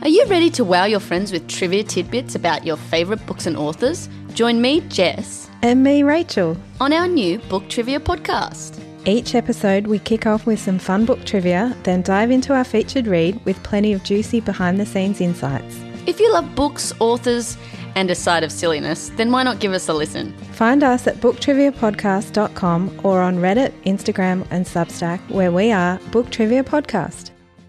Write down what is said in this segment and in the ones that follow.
Are you ready to wow your friends with trivia tidbits about your favourite books and authors? Join me, Jess, And me, Rachel. on our new Book Trivia podcast. Each episode, we kick off with some fun book trivia, then dive into our featured read with plenty of juicy behind-the-scenes insights. If you love books, authors, and a side of silliness, then why not give us a listen? Find us at booktriviapodcast.com or on Reddit, Instagram and Substack, where we are Book Trivia Podcast.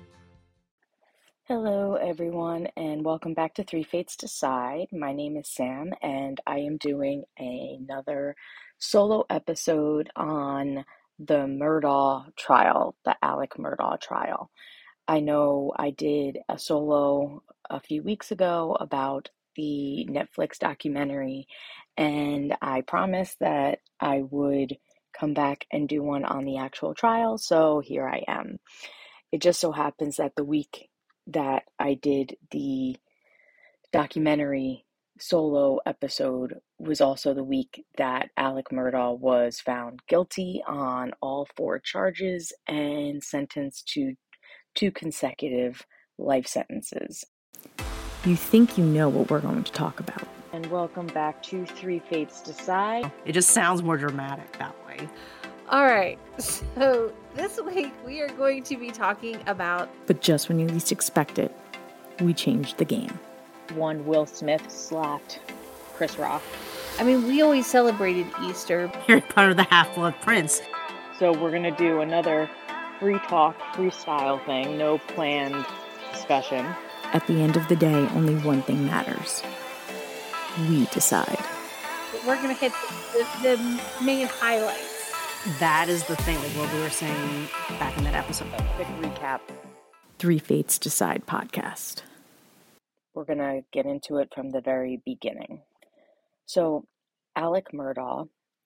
Hello, everyone, and welcome back to Three Fates Decide. My name is Sam, and I am doing another solo episode on the Murdaugh trial, the Alec Murdaugh trial. I know I did a solo a few weeks ago about the Netflix documentary, and I promised that I would come back and do one on the actual trial, so here I am. It just so happens that the week that I did the documentary solo episode was also the week that Alec Murdaugh was found guilty on all 4 charges and sentenced to 2 consecutive life sentences. You think you know what we're going to talk about. And welcome back to Three Fates Decide. It just sounds more dramatic that way. All right, so this week we are going to be talking about... But just when you least expect it, we changed the game. One Will Smith slapped Chris Rock. I mean, we always celebrated Easter. Harry Potter the Half-Blood Prince. So we're going to do another free talk, freestyle thing, no planned discussion. At the end of the day, only one thing matters. We decide. We're going to hit the main highlights. That is the thing, like what we were saying back in that episode. Quick recap. Three Fates Decide podcast. We're going to get into it from the very beginning. So, Alec Murdaugh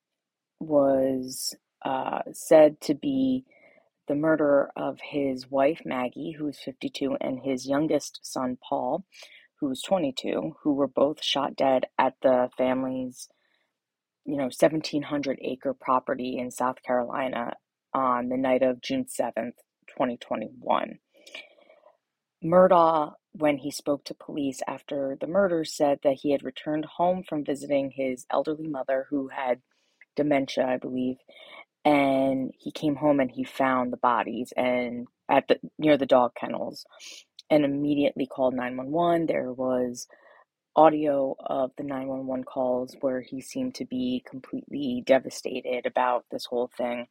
was said to be the murderer of his wife, Maggie, who's 52, and his youngest son, Paul, who's 22, who were both shot dead at the family's 1,700-acre property in South Carolina on the night of June 7th, 2021. Murdaugh, when he spoke to police after the murder, said that he had returned home from visiting his elderly mother who had dementia, I believe, and he came home and he found the bodies and near the dog kennels and immediately called 911. There was audio of the 911 calls where he seemed to be completely devastated about this whole thing.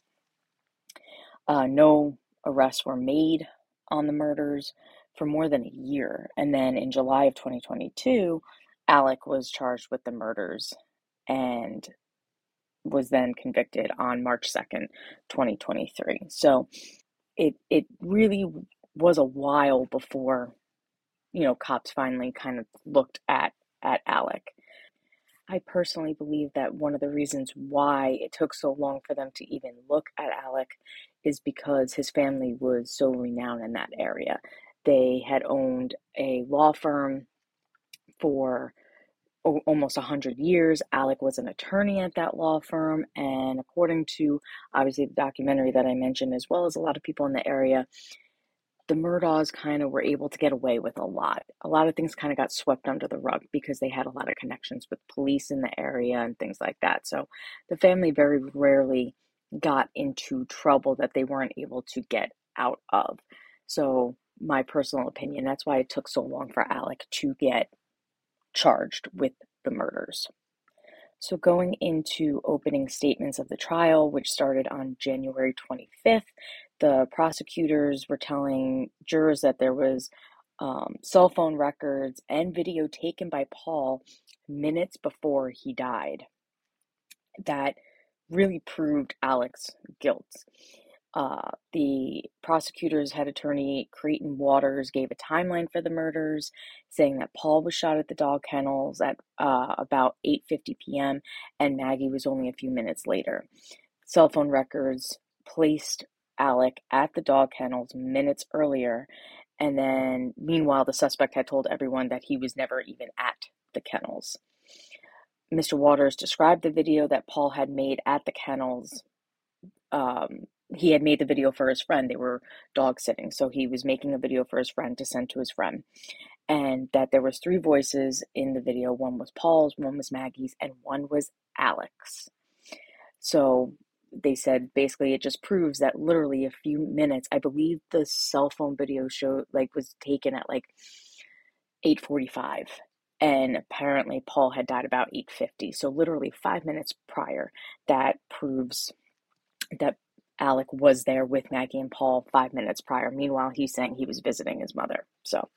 No arrests were made on the murders for more than a year. And then in July of 2022, Alec was charged with the murders and was then convicted on March 2nd, 2023. So it really was a while before cops finally kind of looked at Alec. I personally believe that one of the reasons why it took so long for them to even look at Alec is because his family was so renowned in that area. They had owned a law firm for almost 100 years. Alec was an attorney at that law firm, and according to obviously the documentary that I mentioned, as well as a lot of people in the area, the Murdaughs kind of were able to get away with a lot. A lot of things kind of got swept under the rug because they had a lot of connections with police in the area and things like that. So the family very rarely got into trouble that they weren't able to get out of. So my personal opinion, that's why it took so long for Alec to get charged with the murders. So going into opening statements of the trial, which started on January 25th, the prosecutors were telling jurors that there was cell phone records and video taken by Paul minutes before he died that really proved Alec's guilt. The prosecutor's head attorney, Creighton Waters, gave a timeline for the murders, saying that Paul was shot at the dog kennels at about 8:50 p.m. and Maggie was only a few minutes later. Cell phone records placed Alec at the dog kennels minutes earlier, and then meanwhile the suspect had told everyone that he was never even at the kennels. Mr. Waters described the video that Paul had made at the kennels. He had made the video for his friend. They were dog sitting, so he was making a video for his friend to send to his friend. and that there was 3 voices in the video. One was Paul's, one was Maggie's, and one was Alex. So they said basically it just proves that literally a few minutes, I believe the cell phone video was taken at 8:45, and apparently Paul had died about 8:50. So literally 5 minutes prior, that proves that Alec was there with Maggie and Paul 5 minutes prior. Meanwhile, he's saying he was visiting his mother. So,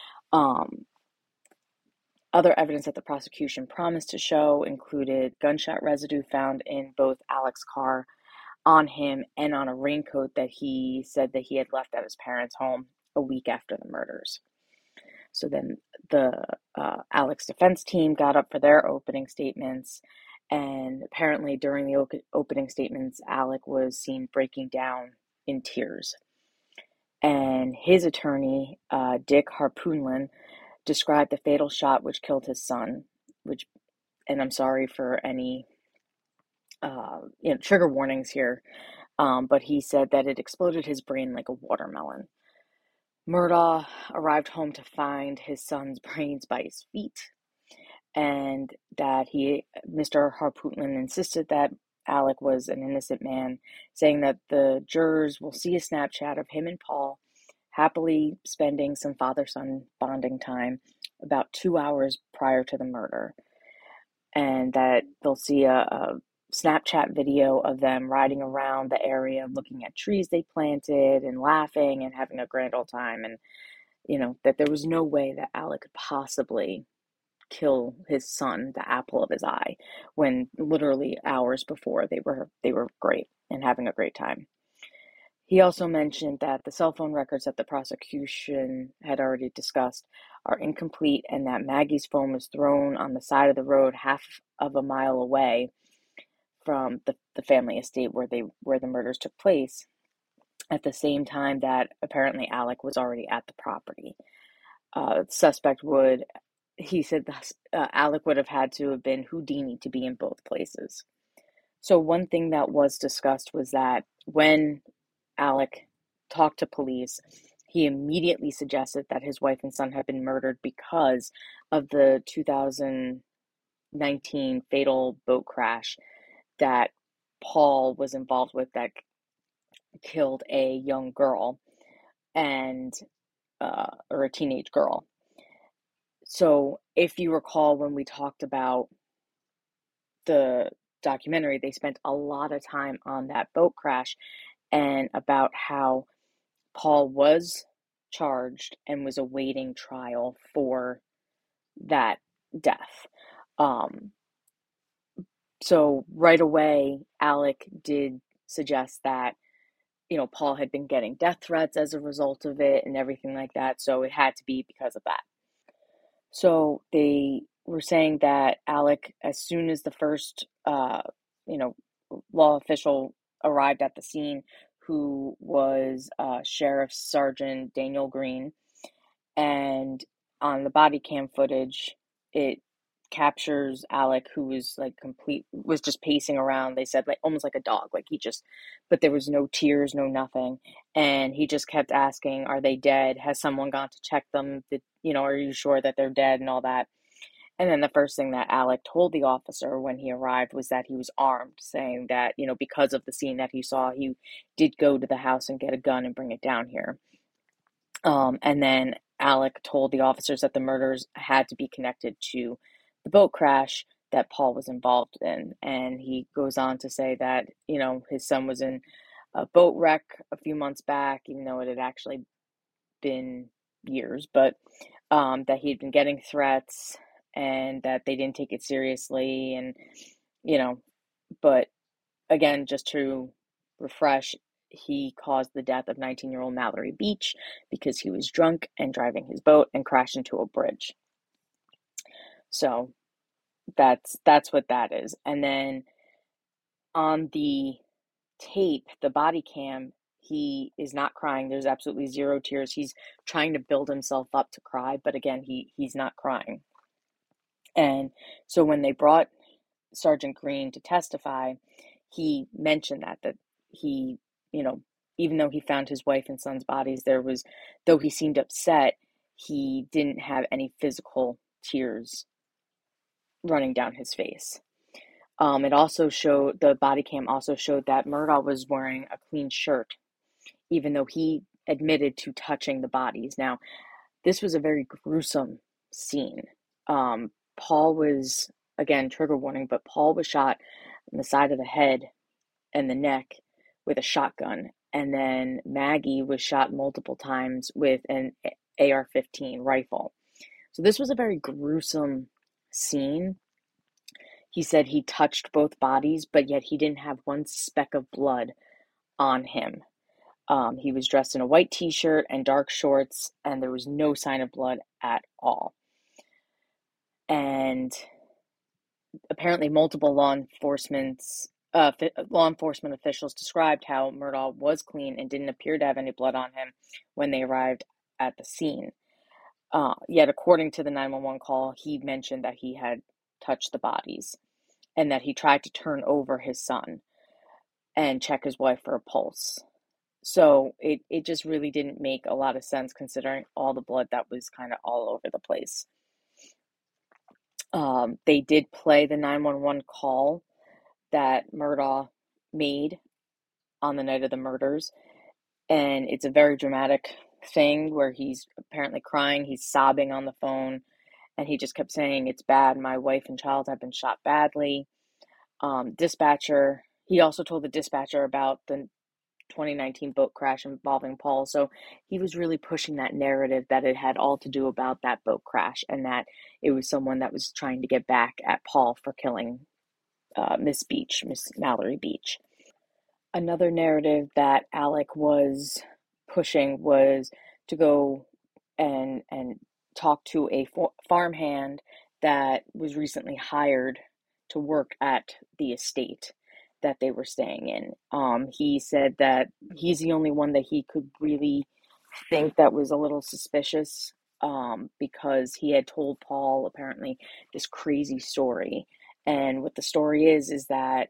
other evidence that the prosecution promised to show included gunshot residue found in both Alec's car, on him, and on a raincoat that he said that he had left at his parents' home a week after the murders. So then the Alec's defense team got up for their opening statements, and apparently during the opening statements, Alec was seen breaking down in tears. And his attorney, Dick Harpoonlin, described the fatal shot which killed his son, and I'm sorry for any trigger warnings here, but he said that it exploded his brain like a watermelon. Murdaugh arrived home to find his son's brains by his feet, and that Mr. Harpootlian insisted that Alec was an innocent man, saying that the jurors will see a Snapchat of him and Paul happily spending some father-son bonding time about 2 hours prior to the murder, and that they'll see a Snapchat video of them riding around the area, looking at trees they planted and laughing and having a grand old time. And, that there was no way that Alec could possibly kill his son, the apple of his eye, when literally hours before they were great and having a great time. He also mentioned that the cell phone records that the prosecution had already discussed are incomplete, and that Maggie's phone was thrown on the side of the road half of a mile away from the family estate where the murders took place, at the same time that apparently Alec was already at the property. He said Alec would have had to have been Houdini to be in both places. So one thing that was discussed was that when Alec talked to police, he immediately suggested that his wife and son had been murdered because of the 2019 fatal boat crash that Paul was involved with that killed a young girl or a teenage girl. So if you recall, when we talked about the documentary, they spent a lot of time on that boat crash and about how Paul was charged and was awaiting trial for that death. So right away, Alec did suggest that, Paul had been getting death threats as a result of it and everything like that. So it had to be because of that. So they were saying that Alec, as soon as the first, law official arrived at the scene, who was Sheriff Sergeant Daniel Green, and on the body cam footage, it captures Alec, who was was just pacing around. They said almost like a dog, but there was no tears, no nothing, and he just kept asking, "Are they dead? Has someone gone to check them? Are you sure that they're dead?" and all that. And then the first thing that Alec told the officer when he arrived was that he was armed, saying that, because of the scene that he saw, he did go to the house and get a gun and bring it down here. And then Alec told the officers that the murders had to be connected to the boat crash that Paul was involved in. And he goes on to say that, his son was in a boat wreck a few months back, even though it had actually been years, but that he'd been getting threats and that they didn't take it seriously. And, but again, just to refresh, he caused the death of 19-year-old Mallory Beach because he was drunk and driving his boat and crashed into a bridge. So that's what that is. And then on the tape, the body cam, he is not crying. There's absolutely zero tears. He's trying to build himself up to cry, but again, he's not crying. And so when they brought Sergeant Green to testify, he mentioned that he, even though he found his wife and son's bodies, though he seemed upset, he didn't have any physical tears running down his face. It also showed, the body cam also showed that Murdaugh was wearing a clean shirt, even though he admitted to touching the bodies. Now, this was a very gruesome scene. Paul was, again, trigger warning, but Paul was shot in the side of the head and the neck with a shotgun. And then Maggie was shot multiple times with an AR-15 rifle. So this was a very gruesome scene. He said he touched both bodies, but yet he didn't have one speck of blood on him. He was dressed in a white t-shirt and dark shorts, and there was no sign of blood at all. And apparently multiple law enforcement officials described how Murdaugh was clean and didn't appear to have any blood on him when they arrived at the scene. Yet, according to the 911 call, he mentioned that he had touched the bodies and that he tried to turn over his son and check his wife for a pulse. So it just really didn't make a lot of sense considering all the blood that was kind of all over the place. They did play the 911 call that Murdaugh made on the night of the murders, and it's a very dramatic thing where he's apparently crying, he's sobbing on the phone, and he just kept saying, "It's bad, my wife and child have been shot badly." He also told the dispatcher about the 2019 boat crash involving Paul. So he was really pushing that narrative that it had all to do about that boat crash and that it was someone that was trying to get back at Paul for killing Miss Mallory Beach. Another narrative that Alec was pushing was to go and talk to a farmhand that was recently hired to work at the estate that they were staying in. He said that he's the only one that he could really think that was a little suspicious, because he had told Paul apparently this crazy story. And what the story is that,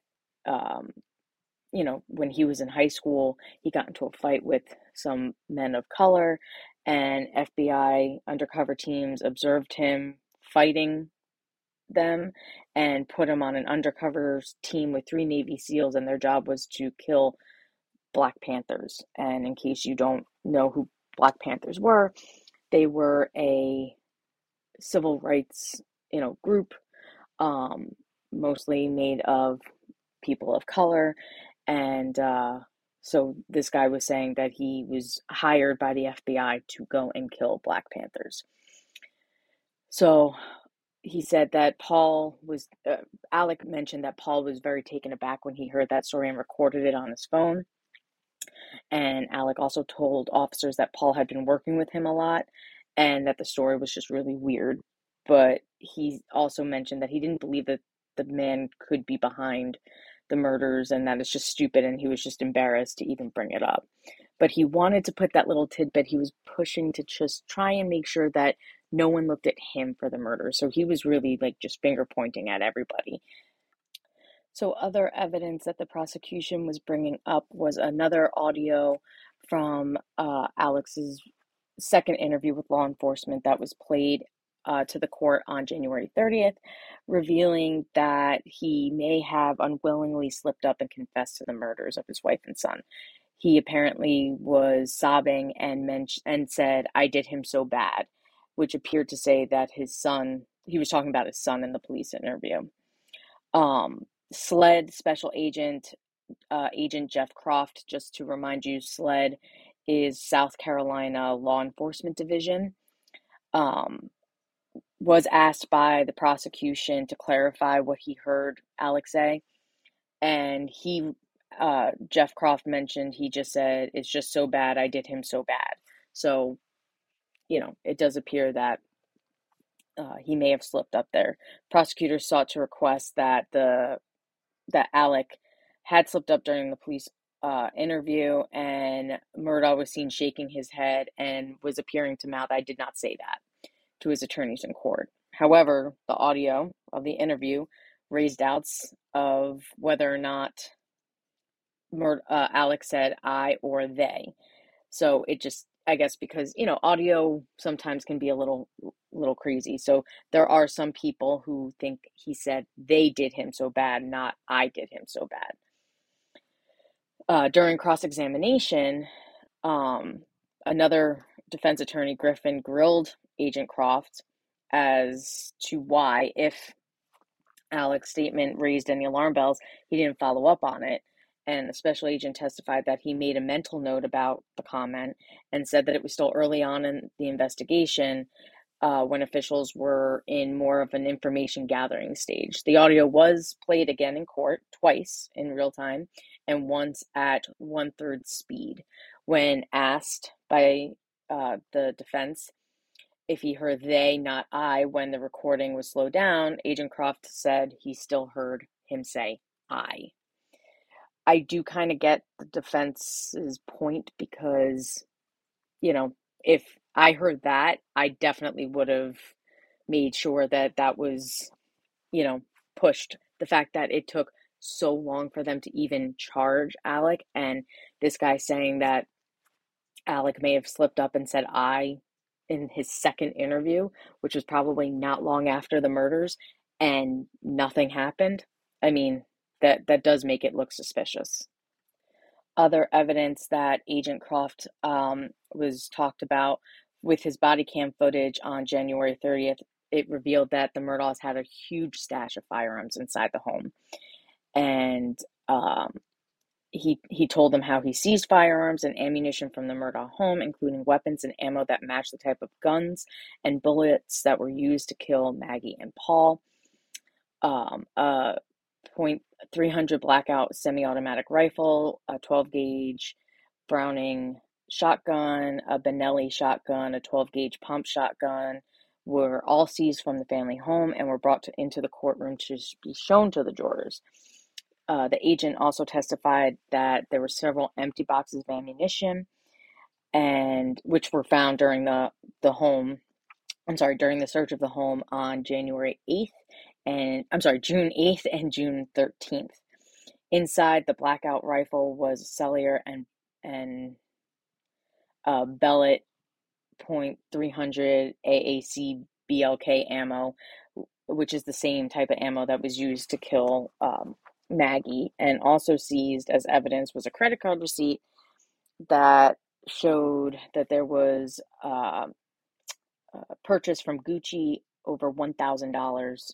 when he was in high school, he got into a fight with some men of color, and FBI undercover teams observed him fighting them and put him on an undercover team with 3 Navy SEALs, and their job was to kill Black Panthers. And in case you don't know who Black Panthers were, they were a civil rights, group, mostly made of people of color. And so this guy was saying that he was hired by the FBI to go and kill Black Panthers. So he said that Alec mentioned that Paul was very taken aback when he heard that story and recorded it on his phone. And Alec also told officers that Paul had been working with him a lot and that the story was just really weird. But he also mentioned that he didn't believe that the man could be behind the murders and that it's just stupid and he was just embarrassed to even bring it up. But he wanted to put that little tidbit. He was pushing to just try and make sure that no one looked at him for the murder. So he was really just finger pointing at everybody. So other evidence that the prosecution was bringing up was another audio from Alex's second interview with law enforcement that was played to the court on January 30th, revealing that he may have unwillingly slipped up and confessed to the murders of his wife and son. He apparently was sobbing and said, "I did him so bad," which appeared to say that his son, he was talking about his son in the police interview. SLED Special Agent Jeff Croft, just to remind you, SLED is South Carolina Law Enforcement Division, was asked by the prosecution to clarify what he heard Alex say. And Jeff Croft mentioned, he just said, "It's just so bad, I did him so bad." So, it does appear that he may have slipped up there. Prosecutors sought to request that Alec had slipped up during the police interview, and Murdaugh was seen shaking his head and was appearing to mouth, "I did not say that," to his attorneys in court. However, the audio of the interview raised doubts of whether or not Alex said "I" or "they." So I guess because, audio sometimes can be a little crazy. So there are some people who think he said they did him so bad, not I did him so bad. During cross-examination, another defense attorney, Griffin, grilled Agent Croft as to why, if Alec's statement raised any alarm bells, he didn't follow up on it. And the special agent testified that he made a mental note about the comment and said that it was still early on in the investigation, when officials were in more of an information gathering stage. The audio was played again in court twice in real time and once at 1/3 speed. When asked by the defense if he heard they, not I, when the recording was slowed down, Agent Croft said he still heard him say I. I do kind of get the defense's point because, if I heard that, I definitely would have made sure that that was, pushed. The fact that it took so long for them to even charge Alec, and this guy saying that Alec may have slipped up and said I in his second interview, which was probably not long after the murders, and nothing happened. I mean, that does make it look suspicious. Other evidence that Agent Croft was talked about with his body cam footage on January 30th, it revealed that the Murdaughs had a huge stash of firearms inside the home. And he told them how he seized firearms and ammunition from the Murdaugh home, including weapons and ammo that matched the type of guns and bullets that were used to kill Maggie and Paul. A .300 Blackout semi-automatic rifle, a 12-gauge Browning shotgun, a Benelli shotgun, a 12-gauge pump shotgun were all seized from the family home and were brought into the courtroom to be shown to the jurors. The agent also testified that there were several empty boxes of ammunition, and which were found during the search of the home on June 8th and June 13th. Inside the Blackout rifle was cellular and Bellet .300 AAC BLK ammo, which is the same type of ammo that was used to kill Maggie. And also seized as evidence was a credit card receipt that showed that there was purchase from Gucci over $1,000,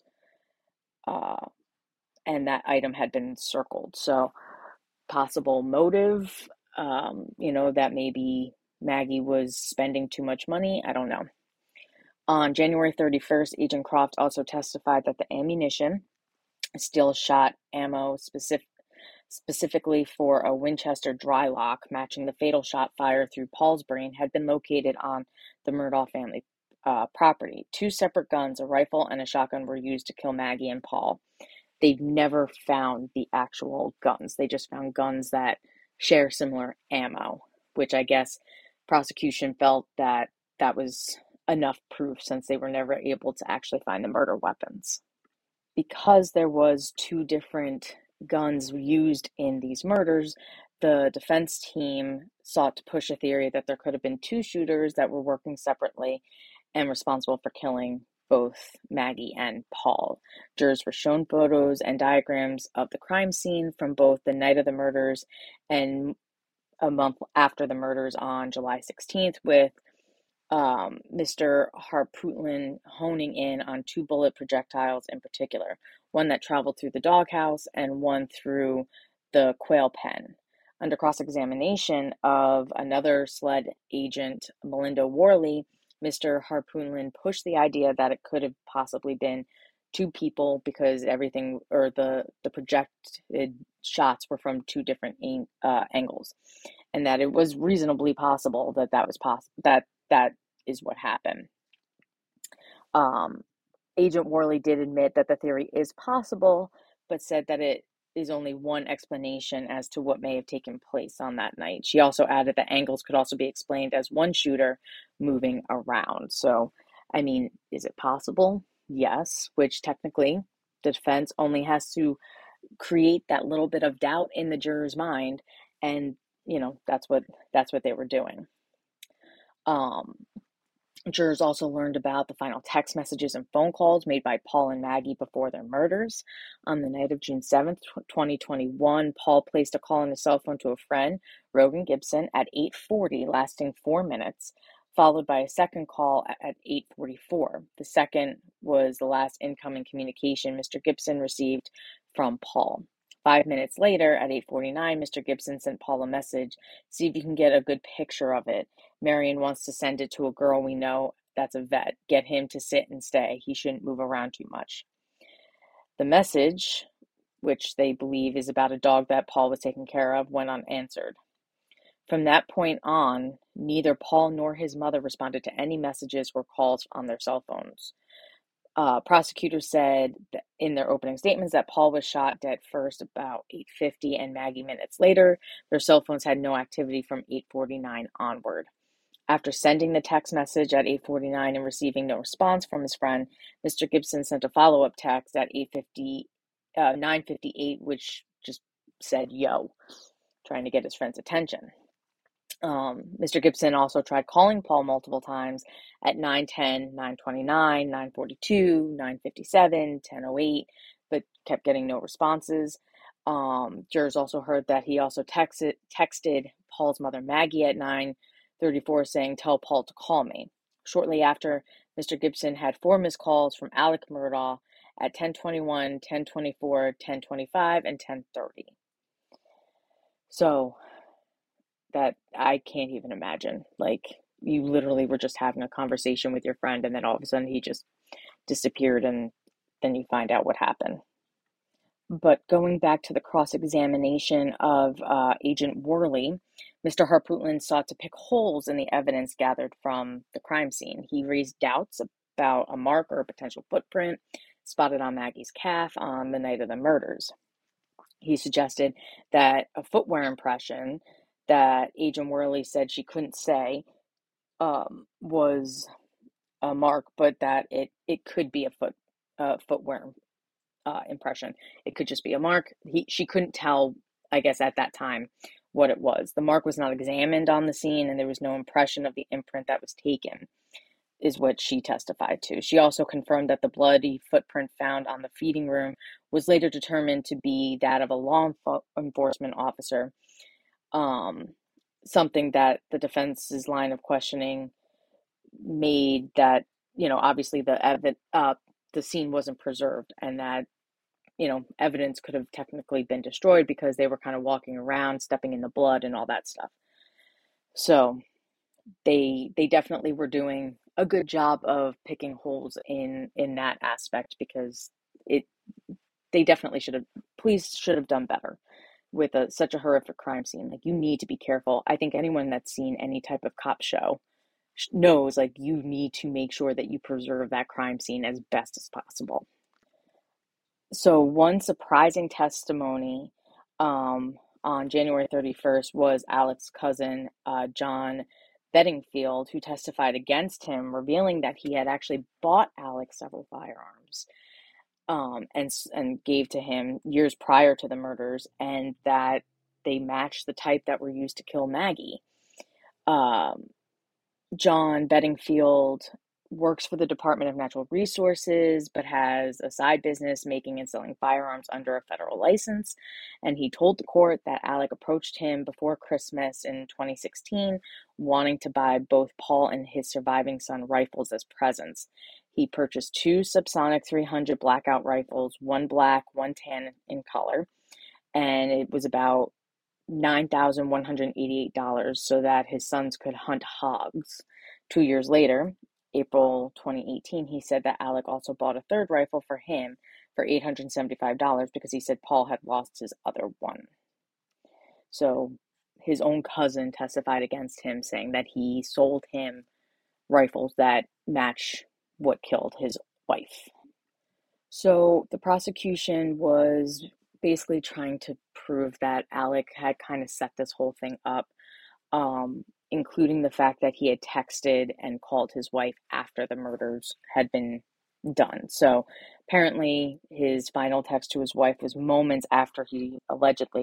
and that item had been circled. So possible motive, that maybe Maggie was spending too much money. I don't know. On January 31st, Agent Croft also testified that the ammunition, steel shot ammo specifically for a Winchester dry lock matching the fatal shot fired through Paul's brain, had been located on the Murdaugh family property. 2 separate guns, a rifle and a shotgun, were used to kill Maggie and Paul. They've never found the actual guns. They just found guns that share similar ammo, which I guess prosecution felt that was enough proof since they were never able to actually find the murder weapons. Because there was 2 different guns used in these murders, the defense team sought to push a theory that there could have been 2 shooters that were working separately and responsible for killing both Maggie and Paul. Jurors were shown photos and diagrams of the crime scene from both the night of the murders and a month after the murders on July 16th, with Mr. Harpootlian honing in on 2 bullet projectiles in particular, one that traveled through the doghouse and one through the quail pen. Under cross-examination of another SLED agent, Melinda Worley, Mr. Harpootlian pushed the idea that it could have possibly been 2 people because everything, or the projected shots were from 2 different angles, and that it was reasonably possible that was that is what happened. Agent Worley did admit that the theory is possible, but said that it is only one explanation as to what may have taken place on that night. She also added that angles could also be explained as one shooter moving around. So, I mean, is it possible? Yes, which technically the defense only has to create that little bit of doubt in the juror's mind, and that's what they were doing. Jurors also learned about the final text messages and phone calls made by Paul and Maggie before their murders. On the night of June 7th, 2021, Paul placed a call on his cell phone to a friend, Rogan Gibson, at 8:40, lasting 4 minutes, followed by a second call at 8:44. The second was the last incoming communication Mr. Gibson received from Paul. 5 minutes later, at 8:49, Mr. Gibson sent Paul a message. See if you can get a good picture of it. Marion wants to send it to a girl we know that's a vet. Get him to sit and stay. He shouldn't move around too much. The message, which they believe is about a dog that Paul was taking care of, went unanswered. From that point on, neither Paul nor his mother responded to any messages or calls on their cell phones. Prosecutors said in their opening statements that Paul was shot dead first about 8:50 and Maggie minutes later. Their cell phones had no activity from 8:49 onward. After sending the text message at 8:49 and receiving no response from his friend, Mr. Gibson sent a follow-up text at 9:58, which just said, yo, trying to get his friend's attention. Mr. Gibson also tried calling Paul multiple times at 9:10, 9:29, 9:42, 9:57, 10:08, but kept getting no responses. Jurors also heard that he also texted Paul's mother, Maggie, at 9:34 saying, tell Paul to call me. Shortly after, Mr. Gibson had 4 missed calls from Alec Murdaugh at 10:21, 10:24, 10:25, and 10:30. So that I can't even imagine. Like, you literally were just having a conversation with your friend and then all of a sudden he just disappeared and then you find out what happened. But going back to the cross-examination of Agent Worley, Mr. Harpootlian sought to pick holes in the evidence gathered from the crime scene. He raised doubts about a mark or a potential footprint spotted on Maggie's calf on the night of the murders. He suggested that a footwear impression that Agent Worley said she couldn't say was a mark, but that it could be a footwear impression. It could just be a mark. She couldn't tell, I guess, at that time what it was. The mark was not examined on the scene, and there was no impression of the imprint that was taken, is what she testified to. She also confirmed that the bloody footprint found on the feeding room was later determined to be that of a law enforcement officer. Something that the defense's line of questioning made that, obviously the scene wasn't preserved and that, evidence could have technically been destroyed because they were kind of walking around, stepping in the blood and all that stuff. So they definitely were doing a good job of picking holes in that aspect because they definitely police should have done better with such a horrific crime scene. Like, you need to be careful. I think anyone that's seen any type of cop show knows, like, you need to make sure that you preserve that crime scene as best as possible. So one surprising testimony on January 31st was Alec's cousin, John Bedingfield, who testified against him, revealing that he had actually bought Alec several firearms and gave to him years prior to the murders, and that they matched the type that were used to kill Maggie. John Bedingfield works for the Department of Natural Resources, but has a side business making and selling firearms under a federal license. And he told the court that Alec approached him before Christmas in 2016, wanting to buy both Paul and his surviving son rifles as presents. He purchased 2 Subsonic 300 blackout rifles, one black, one tan in color, and it was about $9,188 so that his sons could hunt hogs. 2 years later, April 2018, he said that Alec also bought a third rifle for him for $875 because he said Paul had lost his other one. So his own cousin testified against him, saying that he sold him rifles that match what killed his wife. So the prosecution was basically trying to prove that Alec had kind of set this whole thing up, including the fact that he had texted and called his wife after the murders had been done. So apparently his final text to his wife was moments after he allegedly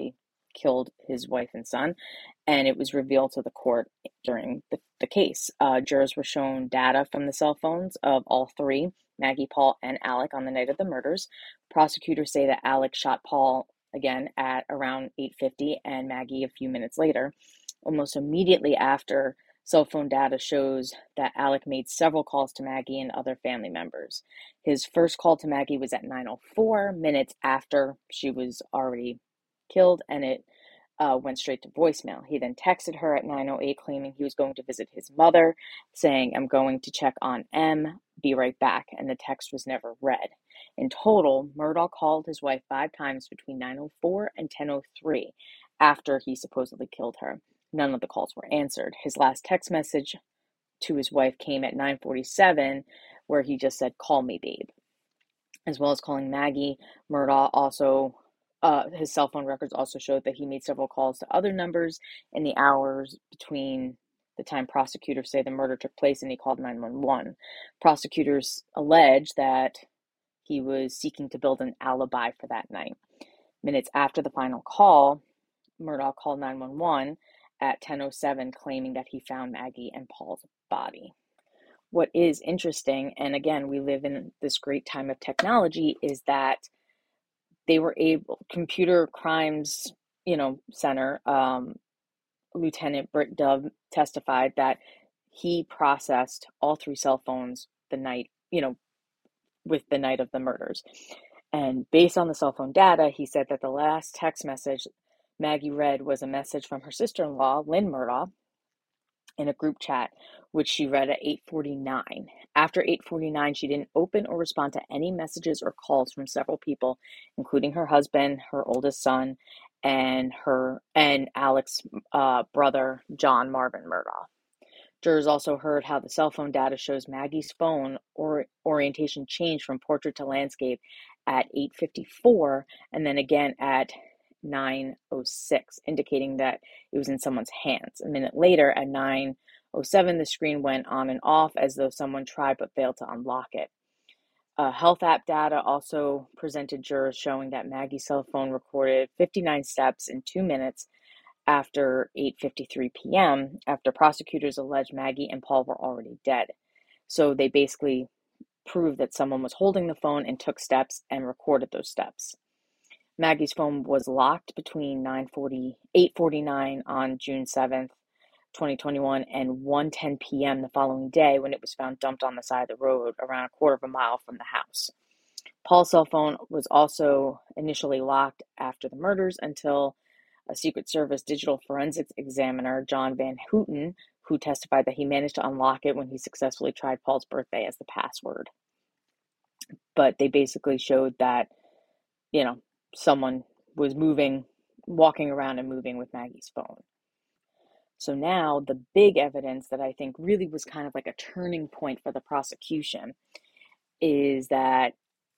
killed his wife and son, and it was revealed to the court during the case. Jurors were shown data from the cell phones of all three, Maggie, Paul, and Alec, on the night of the murders. Prosecutors say that Alec shot Paul again at around 8:50 and Maggie a few minutes later. Almost immediately after, cell phone data shows that Alec made several calls to Maggie and other family members. His first call to Maggie was at 9:04, minutes after she was already killed, and it went straight to voicemail. He then texted her at 9:08 claiming he was going to visit his mother, saying, "I'm going to check on M, be right back," and the text was never read. In total, Murdaugh called his wife 5 times between 9:04 and 10:03 after he supposedly killed her. None of the calls were answered. His last text message to his wife came at 9:47, where he just said, "Call me, babe." As well as calling Maggie, Murdaugh also, his cell phone records also showed that he made several calls to other numbers in the hours between the time prosecutors say the murder took place and he called 911. Prosecutors allege that he was seeking to build an alibi for that night. Minutes after the final call, Murdaugh called 911 at 10:07, claiming that he found Maggie and Paul's body. What is interesting, and again, we live in this great time of technology, is that they were able, Computer Crimes, Center, Lieutenant Britt Dove testified that he processed all 3 cell phones the night, with the night of the murders. And based on the cell phone data, he said that the last text message Maggie read was a message from her sister-in-law, Lynn Murdaugh, in a group chat, which she read at 8:49. After 8:49, she didn't open or respond to any messages or calls from several people, including her husband, her oldest son, and Alec's brother, John Marvin Murdaugh. Jurors also heard how the cell phone data shows Maggie's phone orientation changed from portrait to landscape at 8:54 and then again at 9:06, indicating that it was in someone's hands. A minute later, at 9:07, the screen went on and off as though someone tried but failed to unlock it. Health app data also presented jurors showing that Maggie's cell phone recorded 59 steps in 2 minutes after 8:53 p.m., after prosecutors alleged Maggie and Paul were already dead. So they basically proved that someone was holding the phone and took steps and recorded those steps. Maggie's phone was locked between 8:49 on June 7th, 2021 and 1:10 p.m. the following day, when it was found dumped on the side of the road around a quarter of a mile from the house. Paul's cell phone was also initially locked after the murders until a Secret Service digital forensics examiner, John Van Houten, who testified that he managed to unlock it when he successfully tried Paul's birthday as the password. But they basically showed that, someone was walking around and moving with Maggie's phone. So now the big evidence that I think really was kind of like a turning point for the prosecution is that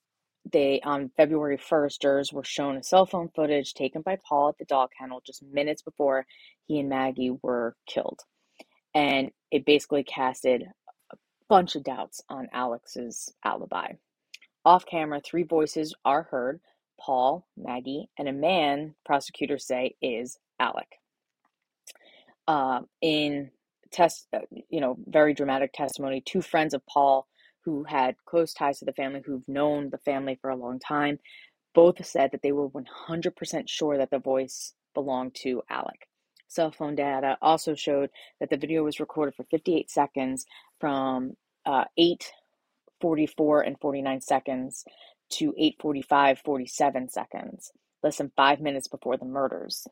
on February 1st, jurors were shown a cell phone footage taken by Paul at the dog kennel just minutes before he and Maggie were killed. And it basically casted a bunch of doubts on Alex's alibi. Off camera, 3 voices are heard: Paul, Maggie, and a man prosecutors say is Alec. In very dramatic testimony, 2 friends of Paul who had close ties to the family, who've known the family for a long time, both said that they were 100% sure that the voice belonged to Alec. Cell phone data also showed that the video was recorded for 58 seconds from 8:44 and 49 seconds to 8:45, 47 seconds, less than 5 minutes before the murders.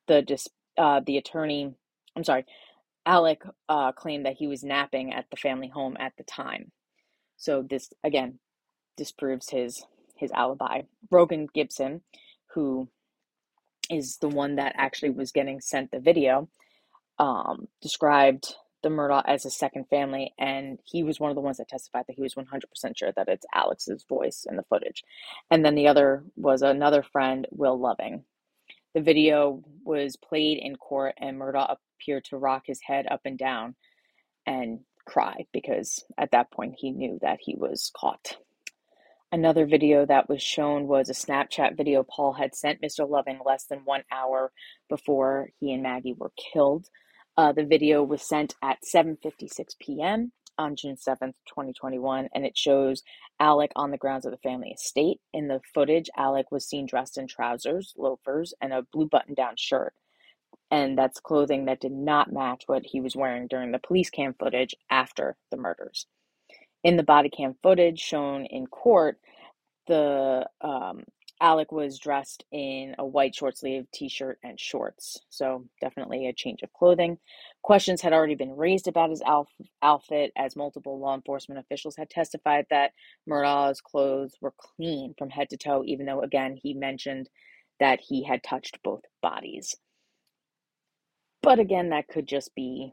Alec claimed that he was napping at the family home at the time. So this, again, disproves his alibi. Rogan Gibson, who is the one that actually was getting sent the video, described the Murdaugh as a second family, and he was one of the ones that testified that he was 100% sure that it's Alex's voice in the footage. And then the other was another friend, Will Loving. The video was played in court, and Murdaugh appeared to rock his head up and down and cry because at that point he knew that he was caught. Another video that was shown was a Snapchat video Paul had sent Mr. Loving less than 1 hour before he and Maggie were killed. The video was sent at 7:56 p.m. on June 7th, 2021, and it shows Alec on the grounds of the family estate. In the footage, Alec was seen dressed in trousers, loafers, and a blue button-down shirt. And that's clothing that did not match what he was wearing during the police cam footage after the murders. In the body cam footage shown in court, Alec was dressed in a white short sleeve t-shirt and shorts, so definitely a change of clothing. Questions had already been raised about his outfit, as multiple law enforcement officials had testified that Murdaugh's clothes were clean from head to toe, even though, again, he mentioned that he had touched both bodies. But again, that could just be,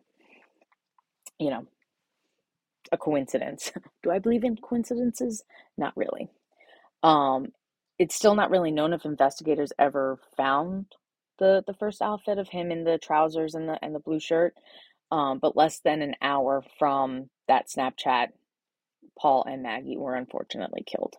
a coincidence. Do I believe in coincidences? Not really. It's still not really known if investigators ever found the first outfit of him in the trousers and the blue shirt. But less than an hour from that Snapchat, Paul and Maggie were unfortunately killed.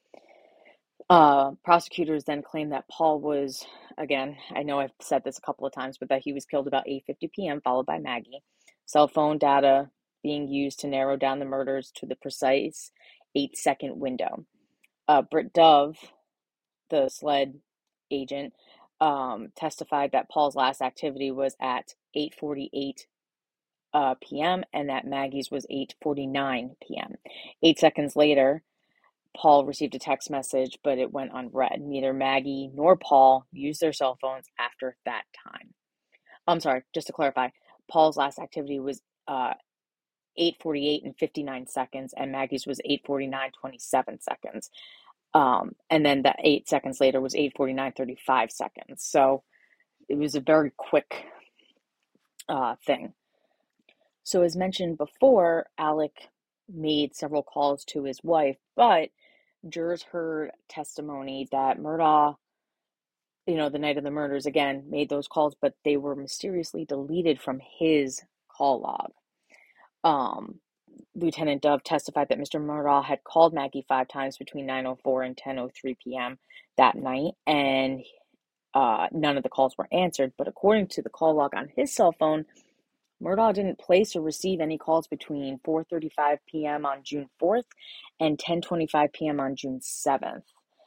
Prosecutors then claimed that Paul was, again, I know I've said this a couple of times, but that he was killed about 8:50 p.m., followed by Maggie. Cell phone data being used to narrow down the murders to the precise 8-second window. Britt Dove, the SLED agent, testified that Paul's last activity was at 8:48 p.m. and that Maggie's was 8:49 p.m. 8 seconds later, Paul received a text message, but it went unread. Neither Maggie nor Paul used their cell phones after that time. I'm sorry, just to clarify, Paul's last activity was 8:48 and 59 seconds, and Maggie's was 8:49, 27 seconds. And then that 8 seconds later was 8:49, 35 seconds. So it was a very quick thing. So as mentioned before, Alec made several calls to his wife, but jurors heard testimony that Murdaugh, the night of the murders, again, made those calls, but they were mysteriously deleted from his call log. Lieutenant Dove testified that Mr. Murdaugh had called Maggie 5 times between 9:04 and 10:03 p.m. that night, and none of the calls were answered. But according to the call log on his cell phone, Murdaugh didn't place or receive any calls between 4:35 p.m. on June 4th and 10:25 p.m. on June 7th.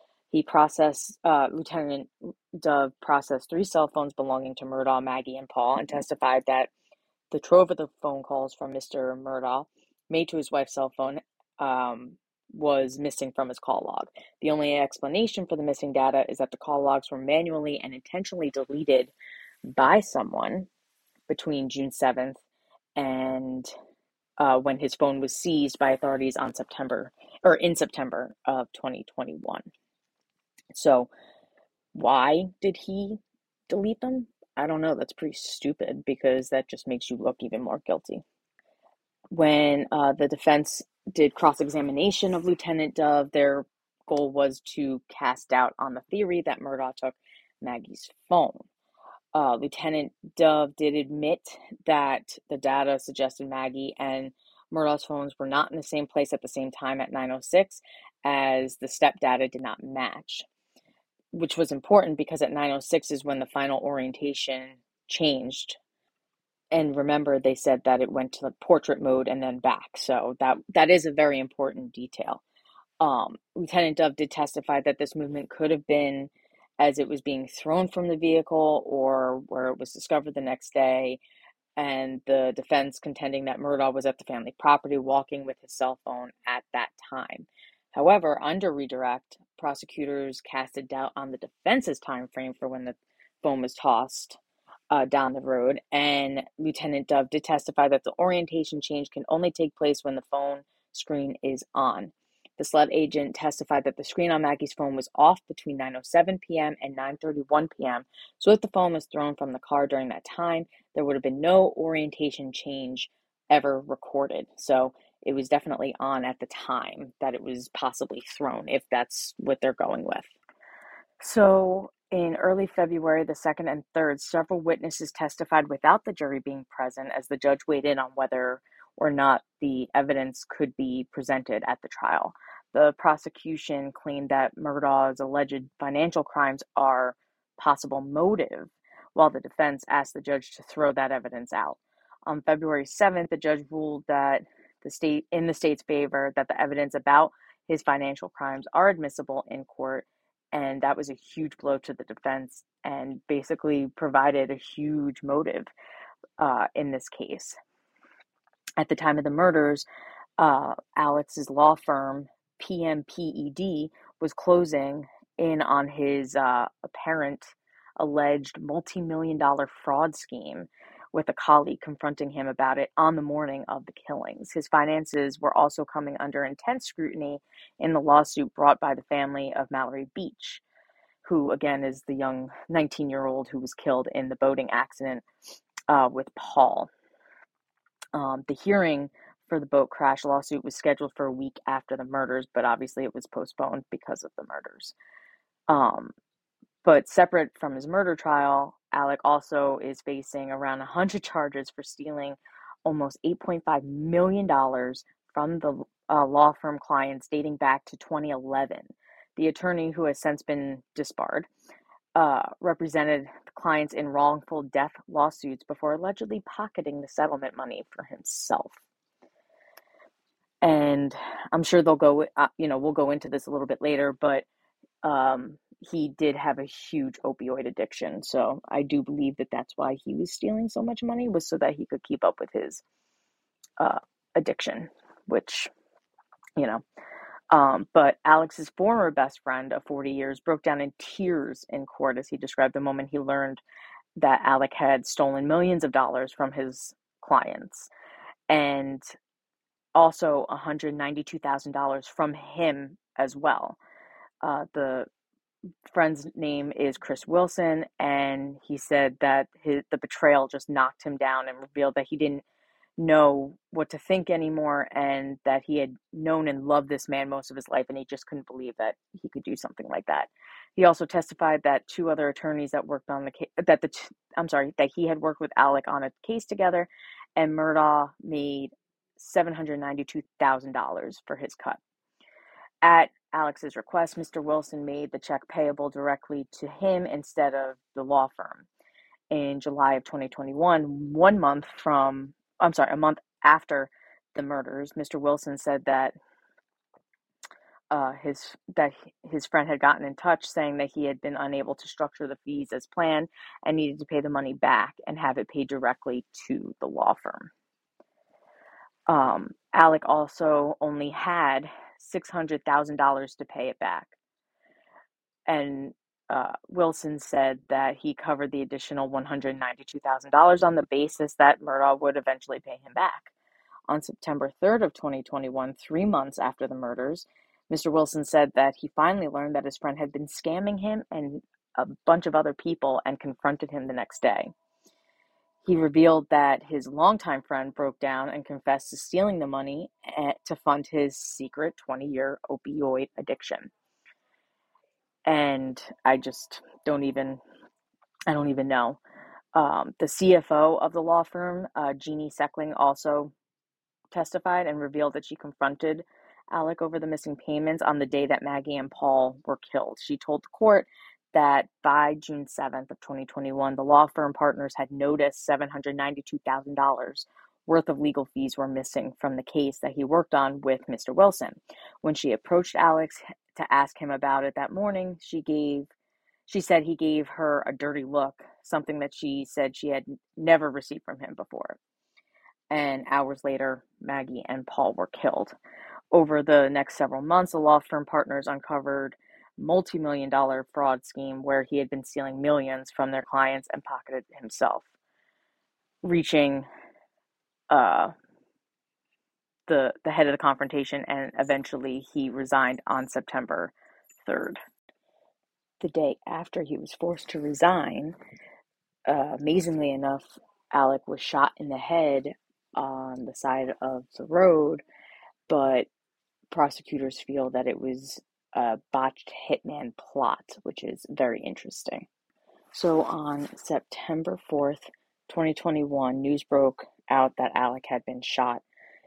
Lieutenant Dove processed 3 cell phones belonging to Murdaugh, Maggie, and Paul, and testified that the trove of the phone calls from Mr. Murdaugh made to his wife's cell phone was missing from his call log. The only explanation for the missing data is that the call logs were manually and intentionally deleted by someone between June 7th and when his phone was seized by authorities in September of 2021. So why did he delete them? I don't know. That's pretty stupid, because that just makes you look even more guilty. When the defense did cross-examination of Lieutenant Dove, their goal was to cast doubt on the theory that Murdaugh took Maggie's phone. Lieutenant Dove did admit that the data suggested Maggie and Murdaugh's phones were not in the same place at the same time at 9:06, as the step data did not match, which was important because at 9:06 is when the final orientation changed. And remember, they said that it went to the portrait mode and then back. So that is a very important detail. Lieutenant Dove did testify that this movement could have been as it was being thrown from the vehicle or where it was discovered the next day, and the defense contending that Murdaugh was at the family property walking with his cell phone at that time. However, under redirect, prosecutors casted doubt on the defense's time frame for when the phone was tossed down the road, and Lieutenant Dove did testify that the orientation change can only take place when the phone screen is on. The SLED agent testified that the screen on Maggie's phone was off between 9:07 p.m. and 9:31 p.m. So if the phone was thrown from the car during that time, there would have been no orientation change ever recorded. So it was definitely on at the time that it was possibly thrown, if that's what they're going with. So in early February, the 2nd and 3rd, several witnesses testified without the jury being present, as the judge weighed in on whether or not the evidence could be presented at the trial. The prosecution claimed that Murdaugh's alleged financial crimes are possible motive, while the defense asked the judge to throw that evidence out. On February 7th, the judge ruled that in the state's favor that the evidence about his financial crimes are admissible in court, and that was a huge blow to the defense and basically provided a huge motive in this case. At the time of the murders, Alex's law firm, PMPED, was closing in on his apparent alleged multi-million-dollar fraud scheme, with a colleague confronting him about it on the morning of the killings. His finances were also coming under intense scrutiny in the lawsuit brought by the family of Mallory Beach, who again is the young 19-year-old who was killed in the boating accident with Paul. The hearing for the boat crash lawsuit was scheduled for a week after the murders, but obviously it was postponed because of the murders. But separate from his murder trial, Alec also is facing around 100 charges for stealing almost $8.5 million from the law firm clients dating back to 2011. The attorney, who has since been disbarred, represented the clients in wrongful death lawsuits before allegedly pocketing the settlement money for himself. And I'm sure they'll go, we'll go into this a little bit later, but he did have a huge opioid addiction. So I do believe that that's why he was stealing so much money, was so that he could keep up with his addiction, which, but Alex's former best friend of 40 years broke down in tears in court as he described the moment he learned that Alec had stolen millions of dollars from his clients, and also $192,000 from him as well. The friend's name is Chris Wilson, and he said that the betrayal just knocked him down and revealed that he didn't know what to think anymore, and that he had known and loved this man most of his life, and he just couldn't believe that he could do something like that. He also testified that two other attorneys that worked on the case, that he had worked with Alec on a case together, and Murdaugh made $792,000 for his cut. At Alex's request, Mr. Wilson made the check payable directly to him instead of the law firm. In July of 2021, a month after the murders, Mr. Wilson said that his friend had gotten in touch saying that he had been unable to structure the fees as planned and needed to pay the money back and have it paid directly to the law firm. Alec also only had $600,000 to pay it back. And Wilson said that he covered the additional $192,000 on the basis that Murdaugh would eventually pay him back. On September 3rd of 2021, 3 months after the murders, Mr. Wilson said that he finally learned that his friend had been scamming him and a bunch of other people and confronted him the next day. He revealed that his longtime friend broke down and confessed to stealing the money to fund his secret 20-year opioid addiction. And I don't even know. The CFO of the law firm, Jeannie Seckling, also testified and revealed that she confronted Alec over the missing payments on the day that Maggie and Paul were killed. She told the court that by June 7th of 2021, the law firm partners had noticed $792,000 worth of legal fees were missing from the case that he worked on with Mr. Wilson. When she approached Alex to ask him about it that morning, she said he gave her a dirty look, something that she said she had never received from him before. And hours later, Maggie and Paul were killed. Over the next several months, the law firm partners uncovered multi-million-dollar fraud scheme where he had been stealing millions from their clients and pocketed himself, reaching the head of the confrontation, and eventually he resigned on September 3rd. The day after he was forced to resign, amazingly enough, Alec was shot in the head on the side of the road, but prosecutors feel that it was a botched hitman plot, which is very interesting. So on September 4th, 2021, news broke out that Alec had been shot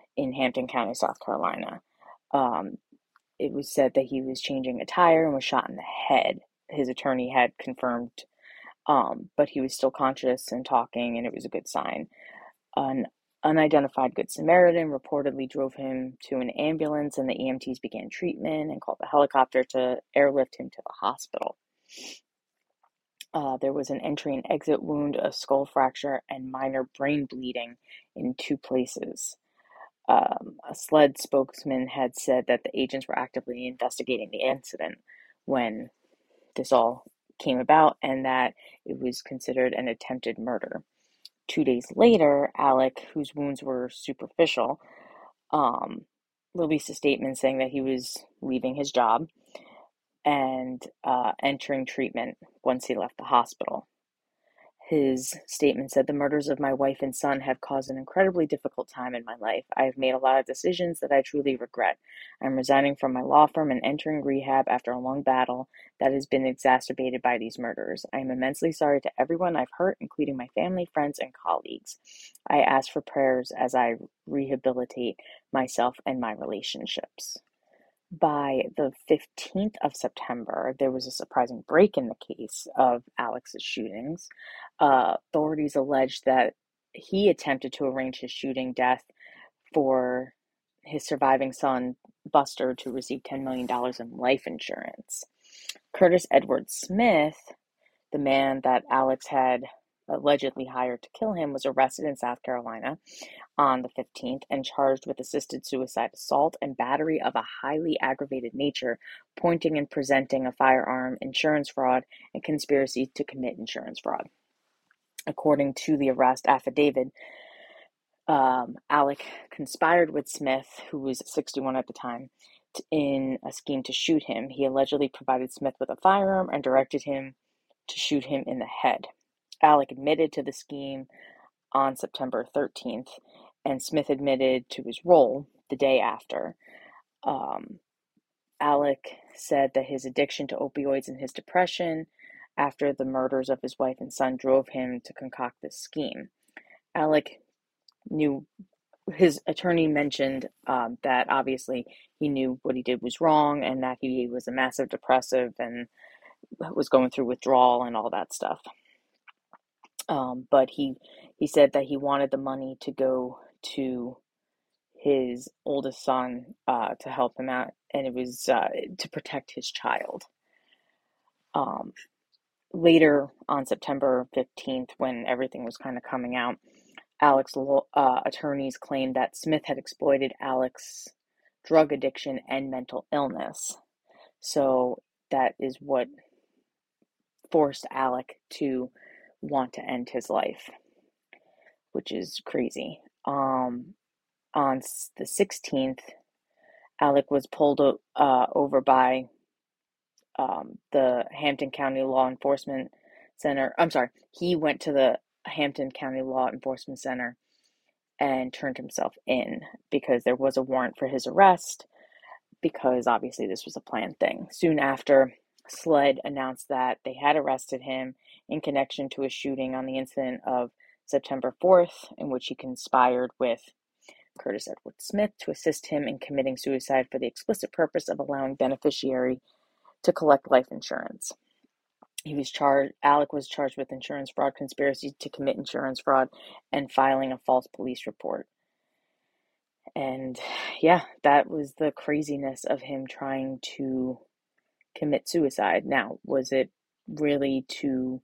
in Hampton County, South Carolina. It was said that he was changing a tire and was shot in the head. His attorney had confirmed, but he was still conscious and talking, and it was a good sign. An unidentified Good Samaritan reportedly drove him to an ambulance, and the EMTs began treatment and called the helicopter to airlift him to the hospital. There was an entry and exit wound, a skull fracture, and minor brain bleeding in 2 places. A SLED spokesman had said that the agents were actively investigating the incident when this all came about, and that it was considered an attempted murder. 2 days later, Alec, whose wounds were superficial, released a statement saying that he was leaving his job and entering treatment once he left the hospital. His statement said, "The murders of my wife and son have caused an incredibly difficult time in my life. I have made a lot of decisions that I truly regret. I'm resigning from my law firm and entering rehab after a long battle that has been exacerbated by these murders. I am immensely sorry to everyone I've hurt, including my family, friends, and colleagues. I ask for prayers as I rehabilitate myself and my relationships." By the 15th of September, there was a surprising break in the case of Alex's shootings. Authorities alleged that he attempted to arrange his shooting death for his surviving son, Buster, to receive $10 million in life insurance. Curtis Edward Smith, the man that Alex had allegedly hired to kill him, was arrested in South Carolina on the 15th and charged with assisted suicide, assault, and battery of a highly aggravated nature, pointing and presenting a firearm, insurance fraud, and conspiracy to commit insurance fraud. According to the arrest affidavit, Alec conspired with Smith, who was 61 at the time, in a scheme to shoot him. He allegedly provided Smith with a firearm and directed him to shoot him in the head. Alec admitted to the scheme on September 13th, and Smith admitted to his role the day after. Alec said that his addiction to opioids and his depression after the murders of his wife and son drove him to concoct this scheme. Alec knew, his attorney mentioned that obviously he knew what he did was wrong and that he was a massive depressive and was going through withdrawal and all that stuff. But he said that he wanted the money to go to his oldest son to help him out, and it was to protect his child. Later on September 15th, when everything was kind of coming out, Alec's attorneys claimed that Smith had exploited Alec's drug addiction and mental illness. So that is what forced Alec to want to end his life, which is crazy. On the 16th, Alec was pulled over by the Hampton County Law Enforcement Center. He went to the Hampton County Law Enforcement Center and turned himself in because there was a warrant for his arrest, because obviously this was a planned thing. Soon after, SLED announced that they had arrested him in connection to a shooting on the incident of September 4th, in which he conspired with Curtis Edward Smith to assist him in committing suicide for the explicit purpose of allowing beneficiary to collect life insurance. Alec was charged with insurance fraud, conspiracy to commit insurance fraud, and filing a false police report. And yeah, that was the craziness of him trying to commit suicide. Now, was it really to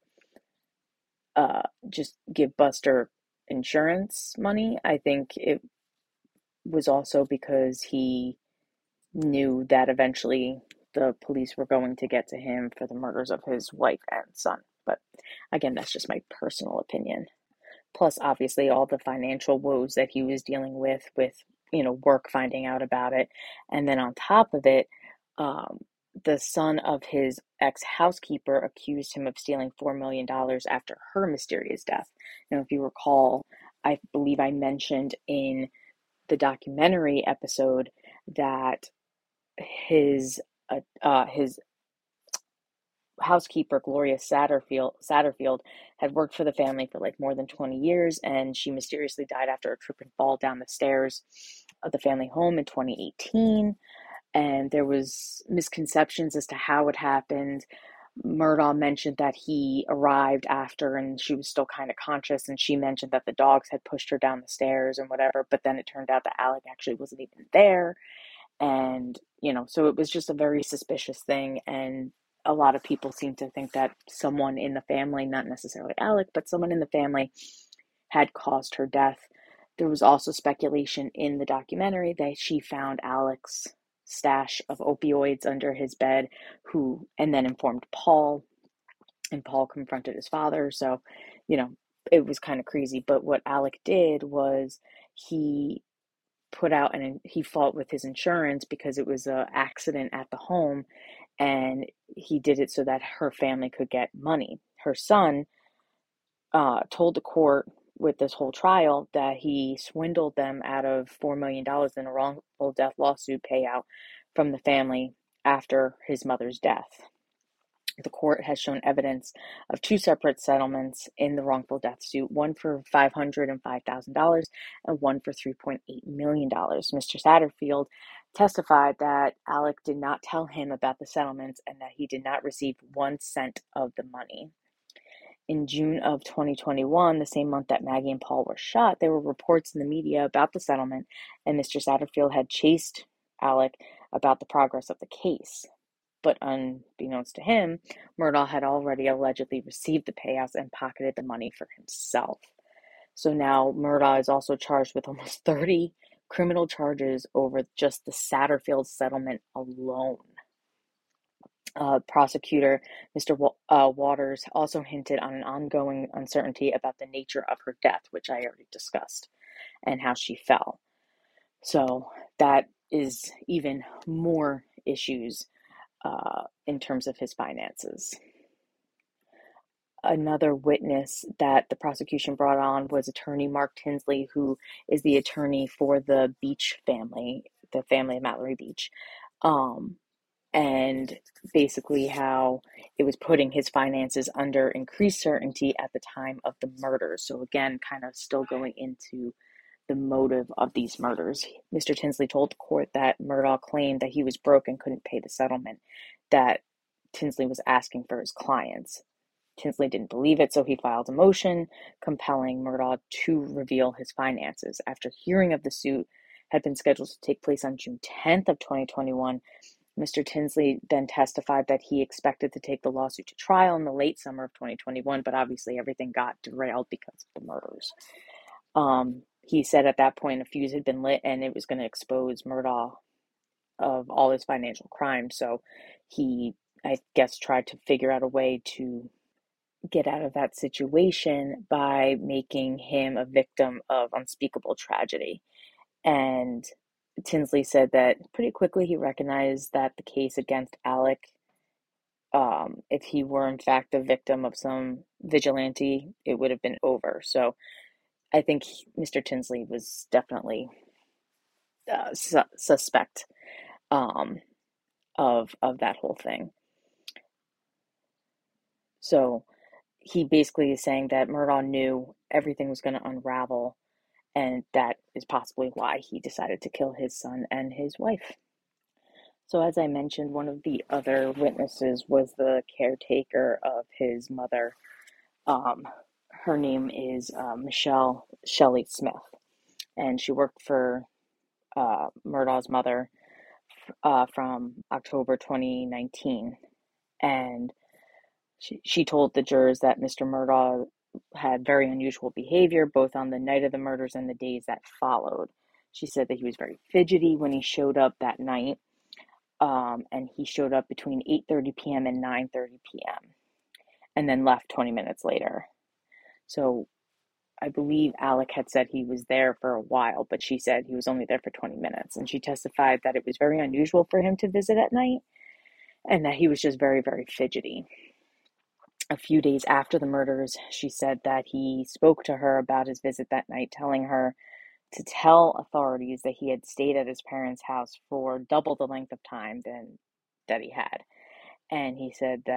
just give Buster insurance money? I think it was also because he knew that eventually the police were going to get to him for the murders of his wife and son. But again, that's just my personal opinion. Plus, obviously, all the financial woes that he was dealing with work finding out about it. And then on top of it, the son of his ex-housekeeper accused him of stealing $4 million after her mysterious death. Now, if you recall, I believe I mentioned in the documentary episode that his housekeeper, Gloria Satterfield, had worked for the family for like more than 20 years, and she mysteriously died after a trip and fall down the stairs of the family home in 2018. And there was misconceptions as to how it happened. Murdaugh mentioned that he arrived after and she was still kind of conscious, and she mentioned that the dogs had pushed her down the stairs and whatever, but then it turned out that Alec actually wasn't even there. And, so it was just a very suspicious thing. And a lot of people seem to think that someone in the family, not necessarily Alec, but someone in the family had caused her death. There was also speculation in the documentary that she found Alec's stash of opioids under his bed, and then informed Paul, and Paul confronted his father. So, it was kind of crazy. But what Alec did was he put out and he fought with his insurance because it was an accident at the home, and he did it so that her family could get money. Her son told the court with this whole trial that he swindled them out of $4 million in a wrongful death lawsuit payout from the family after his mother's death. The court has shown evidence of two separate settlements in the wrongful death suit, one for $505,000 and one for $3.8 million. Mr. Satterfield testified that Alec did not tell him about the settlements and that he did not receive 1 cent of the money. In June of 2021, the same month that Maggie and Paul were shot, there were reports in the media about the settlement, and Mr. Satterfield had chased Alec about the progress of the case. But unbeknownst to him, Murdaugh had already allegedly received the payouts and pocketed the money for himself. So now Murdaugh is also charged with almost 30 criminal charges over just the Satterfield settlement alone. Prosecutor Mr. Waters also hinted on an ongoing uncertainty about the nature of her death, which I already discussed, and how she fell. So that is even more issues in terms of his finances. Another witness that the prosecution brought on was attorney Mark Tinsley, who is the attorney for the Beach family, the family of Mallory Beach, and basically how it was putting his finances under increased certainty at the time of the murders. So again, kind of still going into the motive of these murders. Mr. Tinsley told the court that Murdaugh claimed that he was broke and couldn't pay the settlement that Tinsley was asking for his clients. Tinsley didn't believe it, so he filed a motion compelling Murdaugh to reveal his finances. After hearing of the suit had been scheduled to take place on June 10th of 2021, Mr. Tinsley then testified that he expected to take the lawsuit to trial in the late summer of 2021, but obviously everything got derailed because of the murders. He said at that point a fuse had been lit and it was going to expose Murdaugh of all his financial crimes. So he, I guess, tried to figure out a way to get out of that situation by making him a victim of unspeakable tragedy. And Tinsley said that pretty quickly he recognized that the case against Alec, if he were in fact the victim of some vigilante, it would have been over. So I think Mr. Tinsley was definitely suspect of that whole thing. So he basically is saying that Murdaugh knew everything was going to unravel, and that is possibly why he decided to kill his son and his wife. So as I mentioned, one of the other witnesses was the caretaker of his mother. Her name is Michelle Shelley Smith, and she worked for Murdaugh's mother from October 2019. And she told the jurors that Mr. Murdaugh had very unusual behavior, both on the night of the murders and the days that followed. She said that he was very fidgety when he showed up that night, and he showed up between 8:30 p.m. and 9:30 p.m. and then left 20 minutes later. So I believe Alec had said he was there for a while, but she said he was only there for 20 minutes. And she testified that it was very unusual for him to visit at night and that he was just very, very fidgety. A few days after the murders, she said that he spoke to her about his visit that night, telling her to tell authorities that he had stayed at his parents' house for double the length of time that he had. And he said that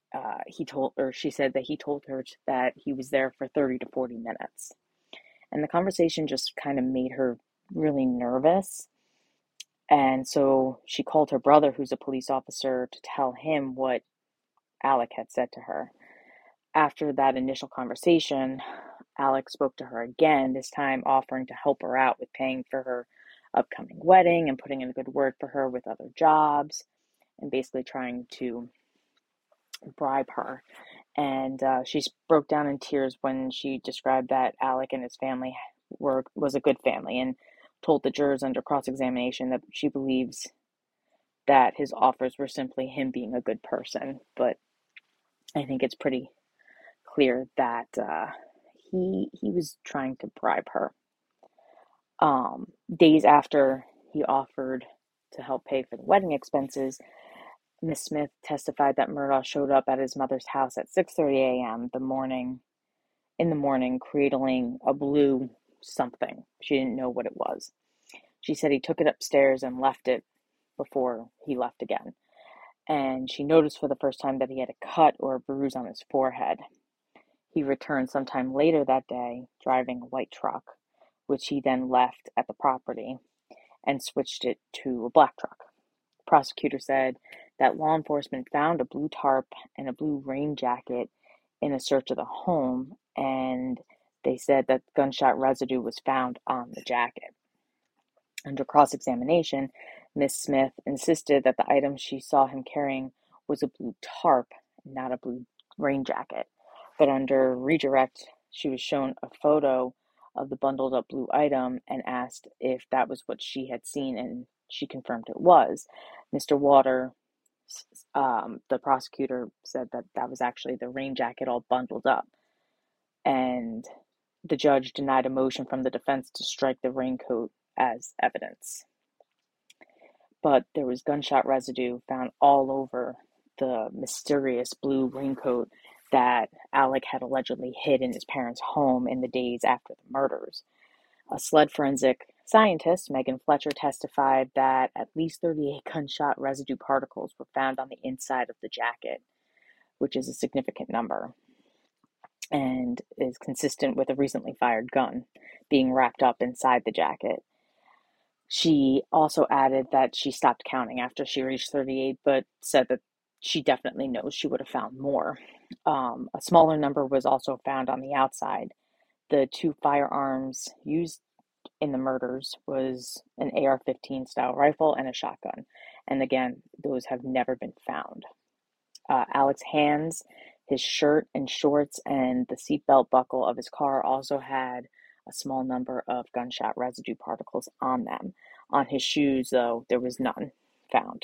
she said that he told her that he was there for 30 to 40 minutes. And the conversation just kind of made her really nervous. And so she called her brother, who's a police officer, to tell him what Alec had said to her. After that initial conversation, Alec spoke to her again, this time offering to help her out with paying for her upcoming wedding and putting in a good word for her with other jobs, and basically trying to bribe her. And she broke down in tears when she described that Alec and his family was a good family, and told the jurors under cross-examination that she believes that his offers were simply him being a good person. But I think it's pretty clear that he was trying to bribe her. Days after he offered to help pay for the wedding expenses, Miss Smith testified that Murdaugh showed up at his mother's house at 6:30 a.m. in the morning, cradling a blue something. She didn't know what it was. She said he took it upstairs and left it before he left again. And she noticed for the first time that he had a cut or a bruise on his forehead. He returned sometime later that day driving a white truck, which he then left at the property and switched it to a black truck. The prosecutor said that law enforcement found a blue tarp and a blue rain jacket in a search of the home, and they said that gunshot residue was found on the jacket. Under cross-examination, Miss Smith insisted that the item she saw him carrying was a blue tarp, not a blue rain jacket. But under redirect, she was shown a photo of the bundled up blue item and asked if that was what she had seen, and she confirmed it was. Mr. Water, the prosecutor, said that that was actually the rain jacket all bundled up. And the judge denied a motion from the defense to strike the raincoat as evidence. But there was gunshot residue found all over the mysterious blue raincoat that Alec had allegedly hid in his parents' home in the days after the murders. A sled forensic scientist, Megan Fletcher, testified that at least 38 gunshot residue particles were found on the inside of the jacket, which is a significant number, and is consistent with a recently fired gun being wrapped up inside the jacket. She also added that she stopped counting after she reached 38, but said that she definitely knows she would have found more. A smaller number was also found on the outside. The two firearms used in the murders was an AR-15 style rifle and a shotgun. And again, those have never been found. Alec's hands, his shirt and shorts, and the seatbelt buckle of his car also had a small number of gunshot residue particles on them. On his shoes, though, there was none found.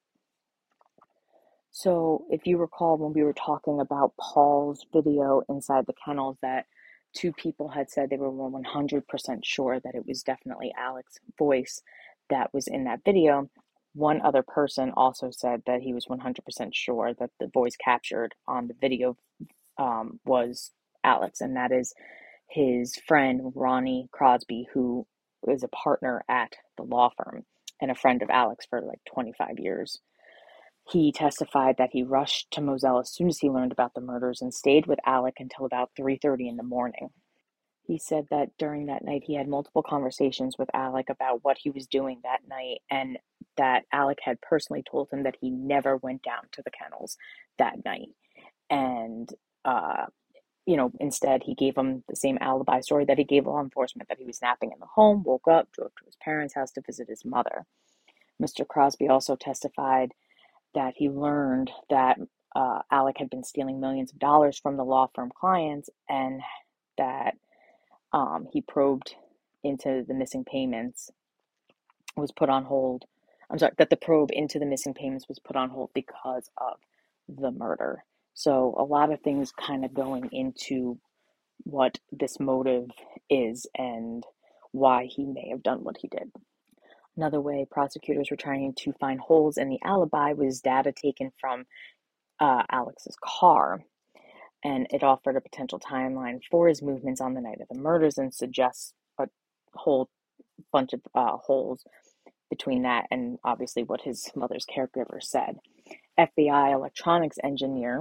So if you recall when we were talking about Paul's video inside the kennels, that two people had said they were 100% sure that it was definitely Alec's voice that was in that video. One other person also said that he was 100% sure that the voice captured on the video was Alec's, and that is his friend Ronnie Crosby, who is a partner at the law firm and a friend of Alec's for like 25 years. He testified that he rushed to Moselle as soon as he learned about the murders and stayed with Alec until about 3:30 in the morning. He said that during that night he had multiple conversations with Alec about what he was doing that night, and that Alec had personally told him that he never went down to the kennels that night. And, instead he gave him the same alibi story that he gave law enforcement, that he was napping in the home, woke up, drove to his parents' house to visit his mother. Mr. Crosby also testified that he learned that Alec had been stealing millions of dollars from the law firm clients, and that he probed into the missing payments was put on hold. That the probe into the missing payments was put on hold because of the murder. So a lot of things kind of going into what this motive is and why he may have done what he did. Another way prosecutors were trying to find holes in the alibi was data taken from Alex's car, and it offered a potential timeline for his movements on the night of the murders and suggests a whole bunch of holes between that and obviously what his mother's caregiver said. FBI electronics engineer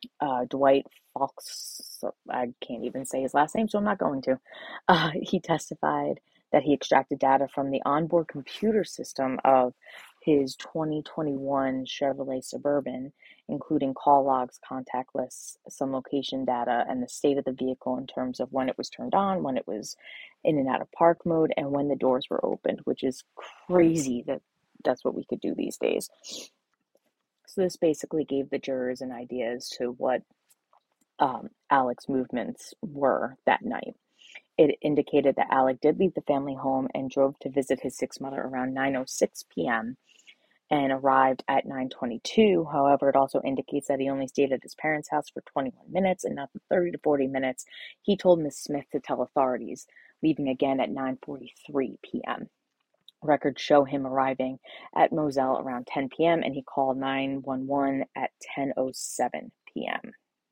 Dwight Fox, I can't even say his last name, so I'm not going to. He testified that he extracted data from the onboard computer system of his 2021 Chevrolet Suburban, including call logs, contact lists, some location data, and the state of the vehicle in terms of when it was turned on, when it was in and out of park mode, and when the doors were opened, which is crazy that that's what we could do these days. So this basically gave the jurors an idea as to what Alec's movements were that night. It indicated that Alec did leave the family home and drove to visit his sick mother around 9:06 p.m. and arrived at 9:22. However, it also indicates that he only stayed at his parents' house for 21 minutes and not the 30 to 40 minutes he told Ms. Smith to tell authorities, leaving again at 9:43 p.m. Records show him arriving at Moselle around 10 p.m. and he called 911 at 10:07 p.m.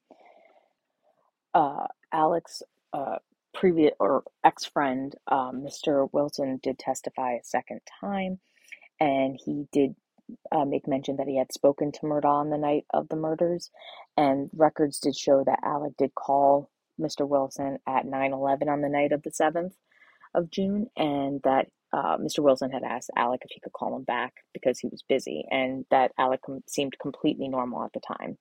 Alec's previous or ex-friend, Mr. Wilson, did testify a second time, and he did make mention that he had spoken to Murdaugh on the night of the murders, and records did show that Alec did call Mr. Wilson at 9:11 on the night of the 7th of June, and that Mr. Wilson had asked Alec if he could call him back because he was busy, and that Alec seemed completely normal at the time.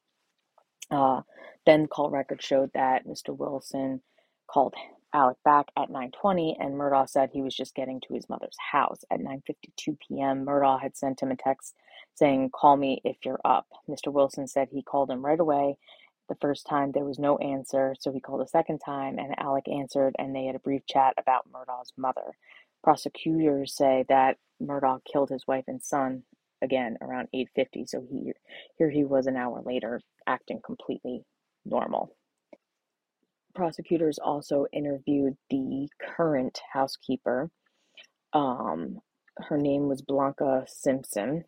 Then call records showed that Mr. Wilson called Alec back at 9:20, and Murdaugh said he was just getting to his mother's house. At 9:52 p.m., Murdaugh had sent him a text saying, "Call me if you're up." Mr. Wilson said he called him right away. The first time there was no answer, so he called a second time, and Alec answered, and they had a brief chat about Murdaugh's mother. Prosecutors say that Murdaugh killed his wife and son again around 8:50, so here he was an hour later acting completely normal. Prosecutors also interviewed the current housekeeper. Her name was Blanca Simpson,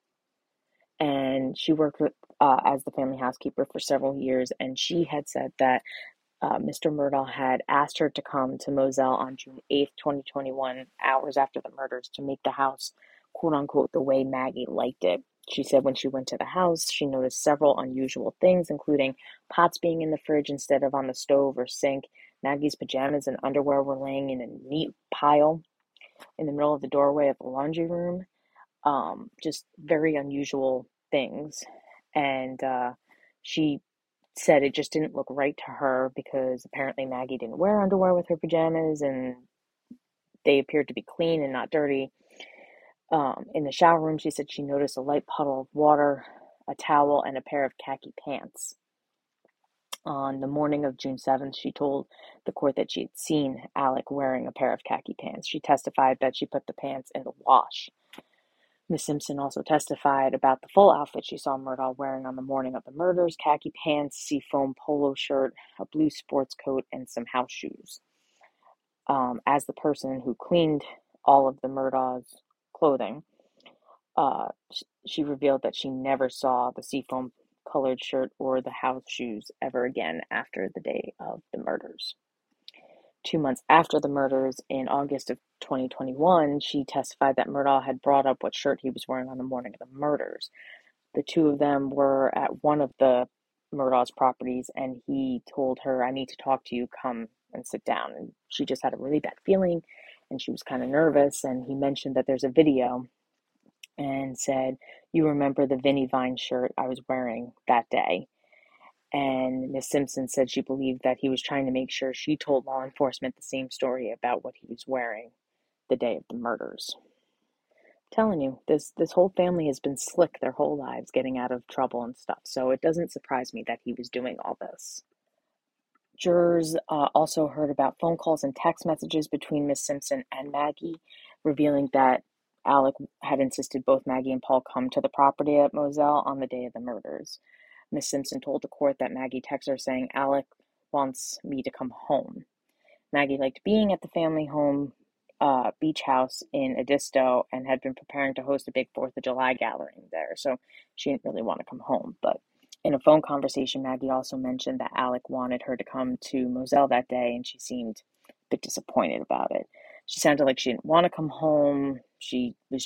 and she worked with as the family housekeeper for several years, and she had said that Mr. Murdaugh had asked her to come to Moselle on June 8th, 2021, hours after the murders, to make the house, quote unquote, the way Maggie liked it. She said when she went to the house, she noticed several unusual things, including pots being in the fridge instead of on the stove or sink. Maggie's pajamas and underwear were laying in a neat pile in the middle of the doorway of the laundry room. Just very unusual things. And she said it just didn't look right to her because apparently Maggie didn't wear underwear with her pajamas and they appeared to be clean and not dirty. In the shower room, she said she noticed a light puddle of water, a towel, and a pair of khaki pants. On the morning of June 7th, she told the court that she had seen Alec wearing a pair of khaki pants. She testified that she put the pants in the wash. Ms. Simpson also testified about the full outfit she saw Murdaugh wearing on the morning of the murders: khaki pants, seafoam polo shirt, a blue sports coat, and some house shoes. As the person who cleaned all of the Murdaugh's clothing, she revealed that she never saw the seafoam colored shirt or the house shoes ever again after the day of the murders. 2 months after the murders, in August of 2021, she testified that Murdaugh had brought up what shirt he was wearing on the morning of the murders. The two of them were at one of the Murdaugh's properties, and he told her, "I need to talk to you, come and sit down." And she just had a really bad feeling, and she was kind of nervous, and he mentioned that there's a video and said, "You remember the Vinnie Vine shirt I was wearing that day?" And Miss Simpson said she believed that he was trying to make sure she told law enforcement the same story about what he was wearing the day of the murders. I'm telling you, this whole family has been slick their whole lives getting out of trouble and stuff, so it doesn't surprise me that he was doing all this. Jurors also heard about phone calls and text messages between Miss Simpson and Maggie, revealing that Alec had insisted both Maggie and Paul come to the property at Moselle on the day of the murders. Miss Simpson told the court that Maggie texted her saying, "Alec wants me to come home." Maggie liked being at the family home beach house in Edisto and had been preparing to host a big 4th of July gathering there, so she didn't really want to come home. But in a phone conversation, Maggie also mentioned that Alec wanted her to come to Moselle that day, and she seemed a bit disappointed about it. She sounded like she didn't want to come home. She was just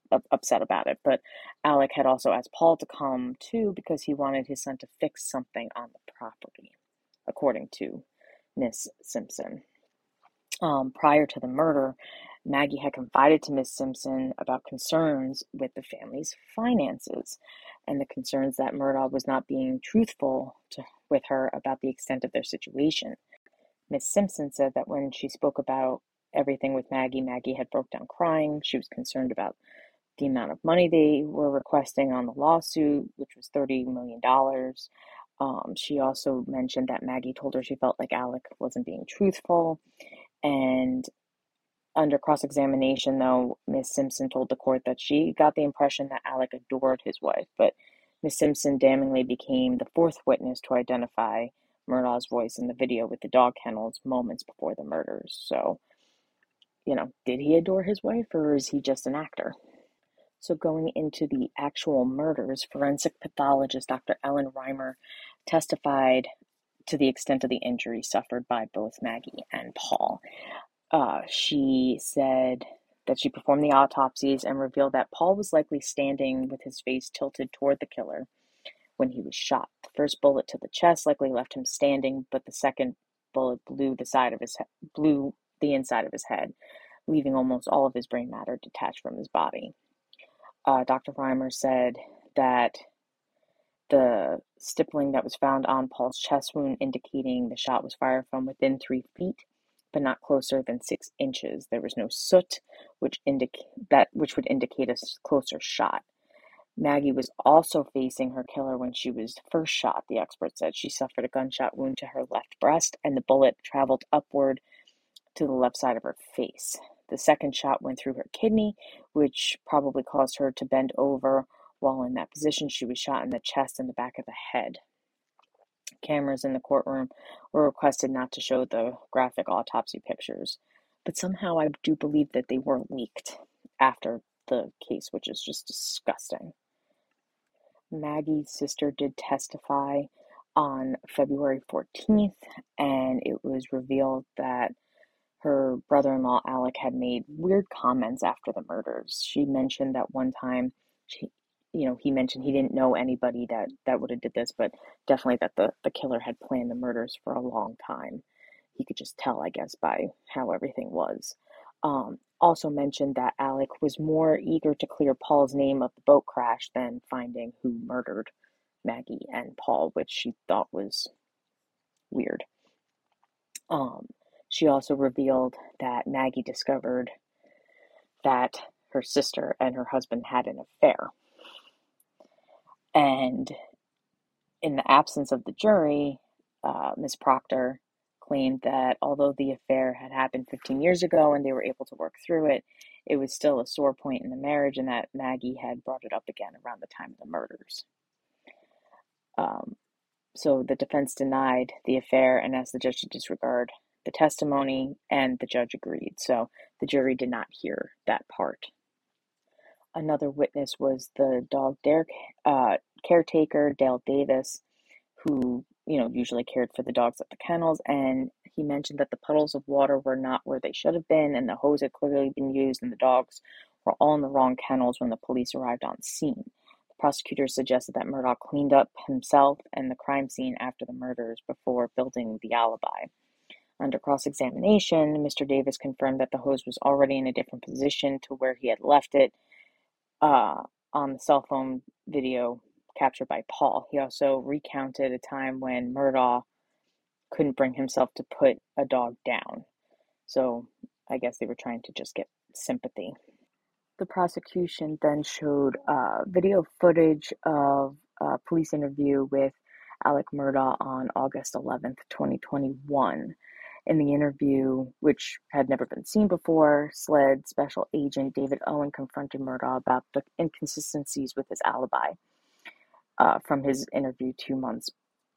upset about it. But Alec had also asked Paul to come too because he wanted his son to fix something on the property, according to Miss Simpson. Prior to the murder, Maggie had confided to Miss Simpson about concerns with the family's finances and the concerns that Murdaugh was not being truthful with her about the extent of their situation. Miss Simpson said that when she spoke about everything with Maggie, Maggie had broke down crying. She was concerned about the amount of money they were requesting on the lawsuit, which was $30 million. She also mentioned that Maggie told her she felt like Alec wasn't being truthful. And under cross-examination, though, Miss Simpson told the court that she got the impression that Alec adored his wife, but Miss Simpson damningly became the fourth witness to identify Murdaugh's voice in the video with the dog kennels moments before the murders. So, did he adore his wife, or is he just an actor? So going into the actual murders, forensic pathologist Dr. Ellen Reimer testified to the extent of the injury suffered by both Maggie and Paul. She said that she performed the autopsies and revealed that Paul was likely standing with his face tilted toward the killer when he was shot. The first bullet to the chest likely left him standing, but the second bullet blew the inside of his head, leaving almost all of his brain matter detached from his body. Dr. Reimer said that the stippling that was found on Paul's chest wound indicating the shot was fired from within 3 feet, but not closer than 6 inches. There was no soot, which would indicate a closer shot. Maggie was also facing her killer when she was first shot, the expert said. She suffered a gunshot wound to her left breast, and the bullet traveled upward to the left side of her face. The second shot went through her kidney, which probably caused her to bend over. While in that position, she was shot in the chest and the back of the head. Cameras in the courtroom were requested not to show the graphic autopsy pictures, but somehow I do believe that they were leaked after the case, which is just disgusting. Maggie's sister did testify on February 14th, and it was revealed that her brother-in-law Alec had made weird comments after the murders. She mentioned that one time he mentioned he didn't know anybody that would have did this, but definitely that the killer had planned the murders for a long time. He could just tell, I guess, by how everything was. Also mentioned that Alec was more eager to clear Paul's name of the boat crash than finding who murdered Maggie and Paul, which she thought was weird. She also revealed that Maggie discovered that her sister and her husband had an affair. And in the absence of the jury, Ms. Proctor claimed that although the affair had happened 15 years ago and they were able to work through it, it was still a sore point in the marriage and that Maggie had brought it up again around the time of the murders. So the defense denied the affair and asked the judge to disregard the testimony, and the judge agreed. So the jury did not hear that part. Another witness was the dog caretaker, Dale Davis, who, usually cared for the dogs at the kennels, and he mentioned that the puddles of water were not where they should have been, and the hose had clearly been used, and the dogs were all in the wrong kennels when the police arrived on scene. The prosecutors suggested that Murdaugh cleaned up himself and the crime scene after the murders before building the alibi. Under cross-examination, Mr. Davis confirmed that the hose was already in a different position to where he had left it on the cell phone video captured by Paul. He also recounted a time when Murdaugh couldn't bring himself to put a dog down. So I guess they were trying to just get sympathy. The prosecution then showed video footage of a police interview with Alec Murdaugh on August 11th, 2021. In the interview, which had never been seen before, SLED Special Agent David Owen confronted Murdaugh about the inconsistencies with his alibi from his interview 2 months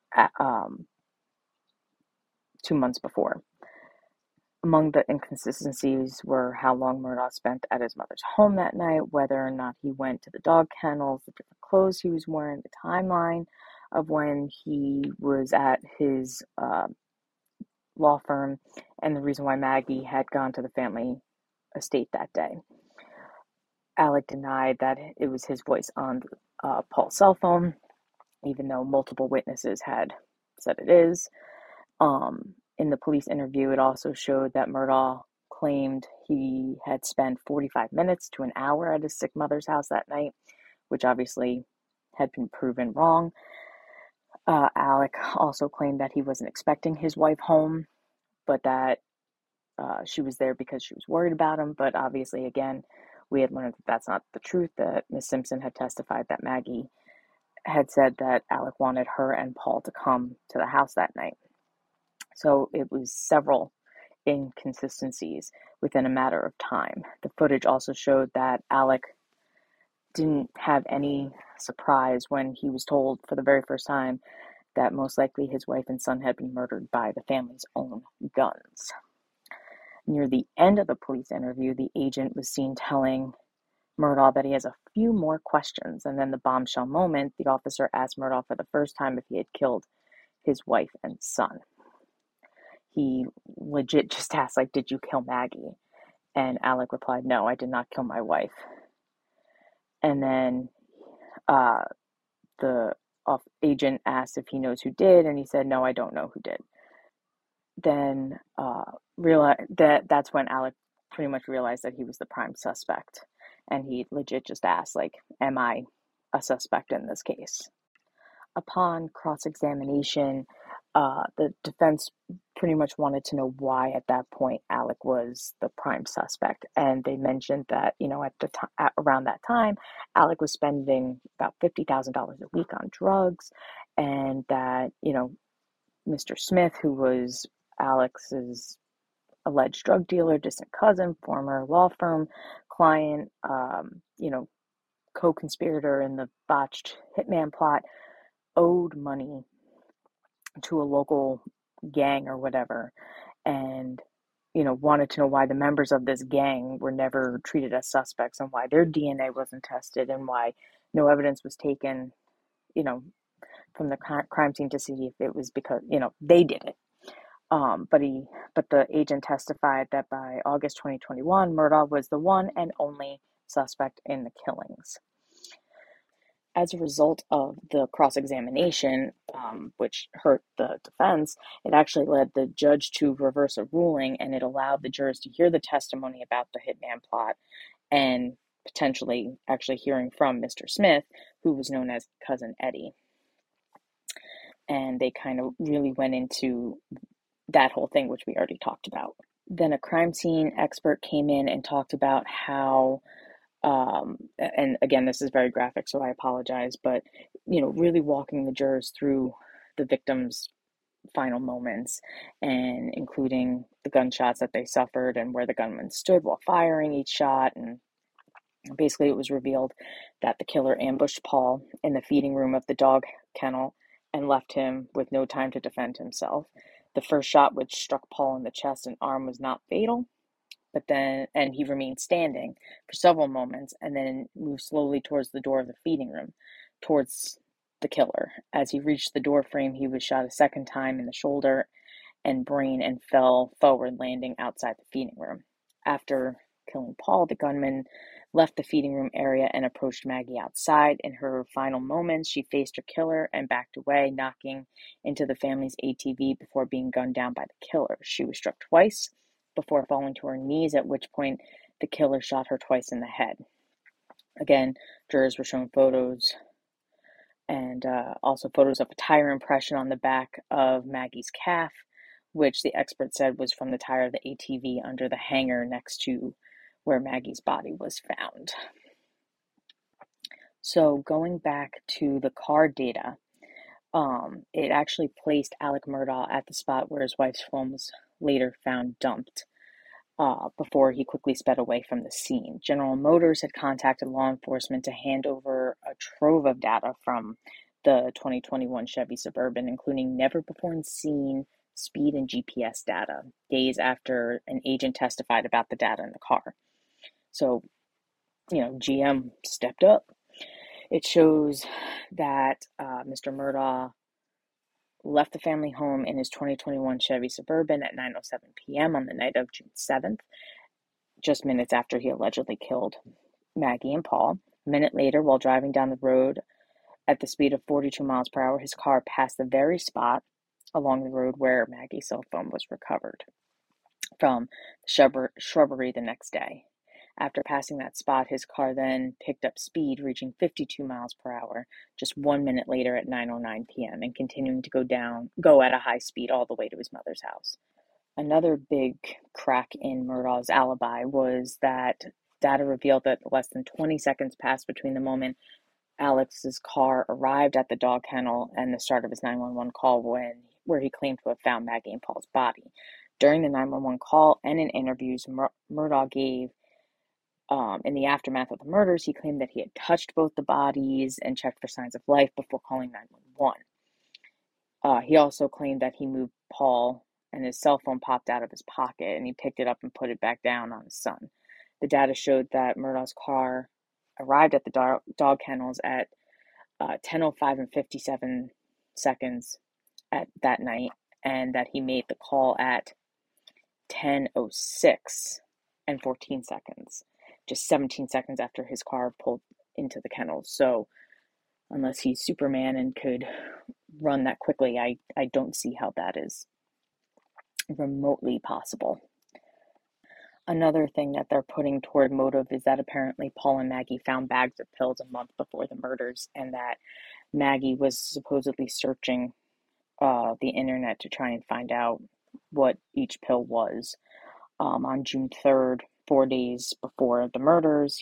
before. Among the inconsistencies were how long Murdaugh spent at his mother's home that night, whether or not he went to the dog kennels, the different clothes he was wearing, the timeline of when he was at his law firm, and the reason why Maggie had gone to the family estate that day. Alec denied that it was his voice on Paul's cell phone, even though multiple witnesses had said it is. In the police interview, it also showed that Murdaugh claimed he had spent 45 minutes to an hour at his sick mother's house that night, which obviously had been proven wrong. Alec also claimed that he wasn't expecting his wife home, but that she was there because she was worried about him. But obviously, again, we had learned that that's not the truth, that Miss Simpson had testified that Maggie had said that Alec wanted her and Paul to come to the house that night. So it was several inconsistencies within a matter of time. The footage also showed that Alec didn't have any surprise when he was told for the very first time that most likely his wife and son had been murdered by the family's own guns. Near the end of the police interview, the agent was seen telling Murdaugh that he has a few more questions, and then the bombshell moment, the officer asked Murdaugh for the first time if he had killed his wife and son. He legit just asked, like, did you kill Maggie? And Alec replied, no, I did not kill my wife. And then the agent asked if he knows who did, and he said, no, I don't know who did. Then that's when Alec pretty much realized that he was the prime suspect. And he legit just asked, like, am I a suspect in this case? Upon cross-examination, the defense pretty much wanted to know why at that point Alec was the prime suspect. And they mentioned that, around that time, Alec was spending about $50,000 a week on drugs, and that, Mr. Smith, who was Alex's alleged drug dealer, distant cousin, former law firm client, co-conspirator in the botched hitman plot, owed money to a local gang or whatever, and wanted to know why the members of this gang were never treated as suspects, and why their DNA wasn't tested, and why no evidence was taken from the crime scene to see if it was because they did it. But the agent testified that by August 2021, Murdaugh was the one and only suspect in the killings. As a result of the cross-examination, which hurt the defense, it actually led the judge to reverse a ruling, and it allowed the jurors to hear the testimony about the hitman plot, and potentially actually hearing from Mr. Smith, who was known as Cousin Eddie. And they kind of really went into that whole thing, which we already talked about. Then a crime scene expert came in and talked about how, and again, this is very graphic, so I apologize, but, really walking the jurors through the victim's final moments, and including the gunshots that they suffered and where the gunman stood while firing each shot. And basically it was revealed that the killer ambushed Paul in the feeding room of the dog kennel and left him with no time to defend himself. The first shot, which struck Paul in the chest and arm, was not fatal, and he remained standing for several moments and then moved slowly towards the door of the feeding room, towards the killer. As he reached the door frame, he was shot a second time in the shoulder and brain and fell forward, landing outside the feeding room. After killing Paul, the gunman left the feeding room area and approached Maggie outside. In her final moments, she faced her killer and backed away, knocking into the family's ATV before being gunned down by the killer. She was struck twice before falling to her knees, at which point the killer shot her twice in the head. Again, jurors were shown photos, and also photos of a tire impression on the back of Maggie's calf, which the expert said was from the tire of the ATV under the hangar next to where Maggie's body was found. So going back to the car data, it actually placed Alec Murdaugh at the spot where his wife's phone was later found dumped, before he quickly sped away from the scene. General Motors had contacted law enforcement to hand over a trove of data from the 2021 Chevy Suburban, including never-before-seen speed and GPS data, days after an agent testified about the data in the car. So, GM stepped up. It shows that Mr. Murdaugh left the family home in his 2021 Chevy Suburban at 9:07 p.m. on the night of June 7th, just minutes after he allegedly killed Maggie and Paul. A minute later, while driving down the road at the speed of 42 miles per hour, his car passed the very spot along the road where Maggie's cell phone was recovered from the shrubbery the next day. After passing that spot, his car then picked up speed, reaching 52 miles per hour just 1 minute later at 9:09 p.m. and continuing to go at a high speed all the way to his mother's house. Another big crack in Murdaugh's alibi was that data revealed that less than 20 seconds passed between the moment Alex's car arrived at the dog kennel and the start of his 911 call where he claimed to have found Maggie and Paul's body. During the 911 call and in interviews Murdaugh gave in the aftermath of the murders, he claimed that he had touched both the bodies and checked for signs of life before calling 911. He also claimed that he moved Paul and his cell phone popped out of his pocket and he picked it up and put it back down on his son. The data showed that Murdaugh's car arrived at the dog kennels at 10:05 and 57 seconds at that night, and that he made the call at 10:06 and 14 seconds, just 17 seconds after his car pulled into the kennels. So unless he's Superman and could run that quickly, I don't see how that is remotely possible. Another thing that they're putting toward motive is that apparently Paul and Maggie found bags of pills a month before the murders, and that Maggie was supposedly searching the internet to try and find out what each pill was. On June 3rd, 4 days before the murders,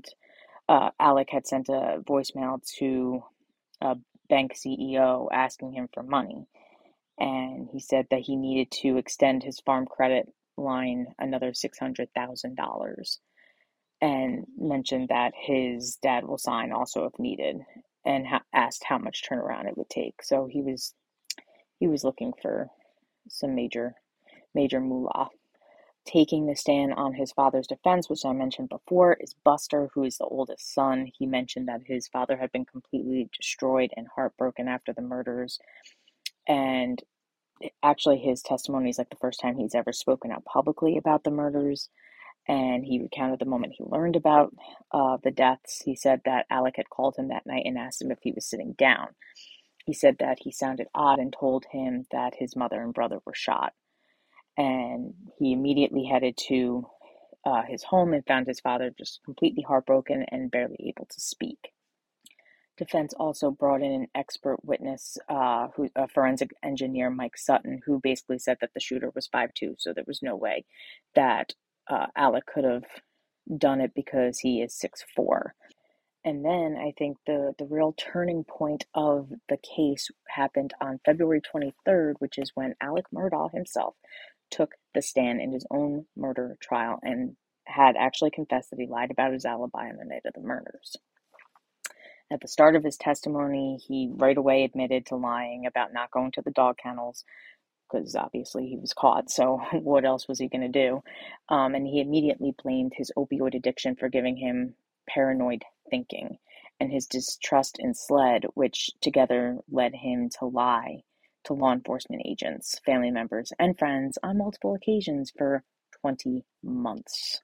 Alec had sent a voicemail to a bank CEO asking him for money. And he said that he needed to extend his farm credit line another $600,000 and mentioned that his dad will sign also if needed, and asked how much turnaround it would take. So he was looking for some major moolah. Taking the stand on his father's defense, which I mentioned before, is Buster, who is the oldest son. He mentioned that his father had been completely destroyed and heartbroken after the murders, and actually his testimony is like the first time he's ever spoken out publicly about the murders, and he recounted the moment he learned about the deaths. He said that Alec had called him that night and asked him if he was sitting down. He said that he sounded odd and told him that his mother and brother were shot. And he immediately headed to his home and found his father just completely heartbroken and barely able to speak. Defense also brought in an expert witness, a forensic engineer, Mike Sutton, who basically said that the shooter was 5'2", so there was no way that Alec could have done it because he is 6'4". And then I think the real turning point of the case happened on February 23rd, which is when Alec Murdaugh himself took the stand in his own murder trial and had actually confessed that he lied about his alibi on the night of the murders. At the start of his testimony, he right away admitted to lying about not going to the dog kennels, because obviously he was caught, so what else was he going to do? And he immediately blamed his opioid addiction for giving him paranoid thinking, and his distrust in SLED, which together led him to lie to law enforcement agents, family members, and friends on multiple occasions for 20 months.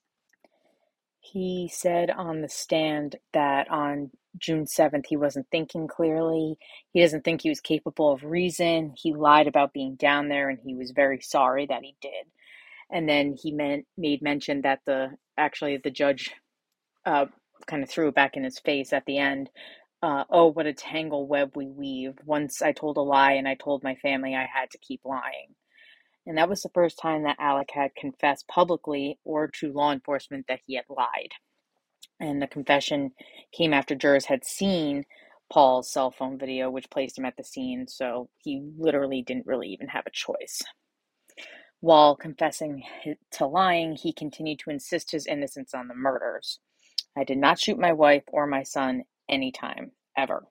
He said on the stand that on June 7th, he wasn't thinking clearly. He doesn't think he was capable of reason. He lied about being down there, and he was very sorry that he did. And then he made mention that the judge kind of threw it back in his face at the end. Oh, what a tangle web we weave. Once I told a lie and I told my family I had to keep lying. And that was the first time that Alec had confessed publicly or to law enforcement that he had lied. And the confession came after jurors had seen Paul's cell phone video, which placed him at the scene, so he literally didn't really even have a choice. While confessing to lying, he continued to insist his innocence on the murders. I did not shoot my wife or my son anytime, ever.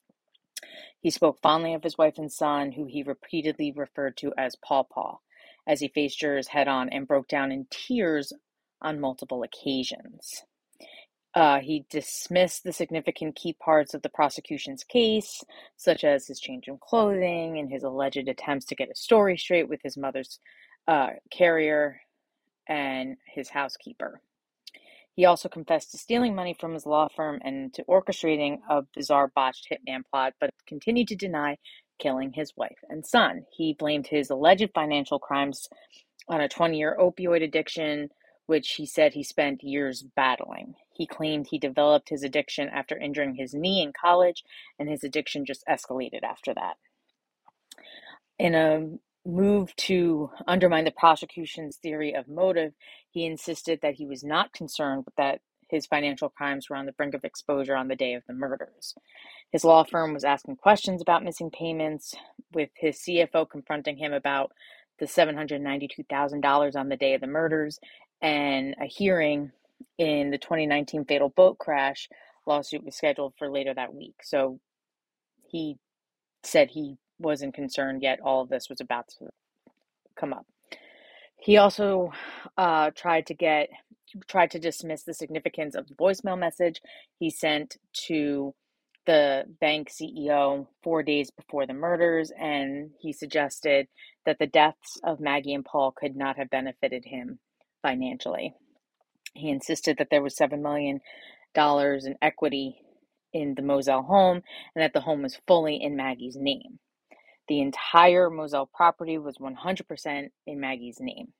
He spoke fondly of his wife and son, who he repeatedly referred to as Paw Paw, as he faced jurors head-on and broke down in tears on multiple occasions. He dismissed the significant key parts of the prosecution's case, such as his change in clothing and his alleged attempts to get his story straight with his mother's carrier and his housekeeper. He also confessed to stealing money from his law firm and to orchestrating a bizarre botched hitman plot, but continued to deny killing his wife and son. He blamed his alleged financial crimes on a 20-year opioid addiction, which he said he spent years battling. He claimed he developed his addiction after injuring his knee in college, and his addiction just escalated after that. In a move to undermine the prosecution's theory of motive, he insisted that he was not concerned that his financial crimes were on the brink of exposure on the day of the murders. His law firm was asking questions about missing payments, with his CFO confronting him about the $792,000 on the day of the murders, and a hearing in the 2019 fatal boat crash lawsuit was scheduled for later that week. So he said he wasn't concerned, yet all of this was about to come up. He also tried to dismiss the significance of the voicemail message he sent to the bank CEO 4 days before the murders, and he suggested that the deaths of Maggie and Paul could not have benefited him financially. He insisted that there was $7 million in equity in the Moselle home and that the home was fully in Maggie's name. The entire Moselle property was 100% in Maggie's name.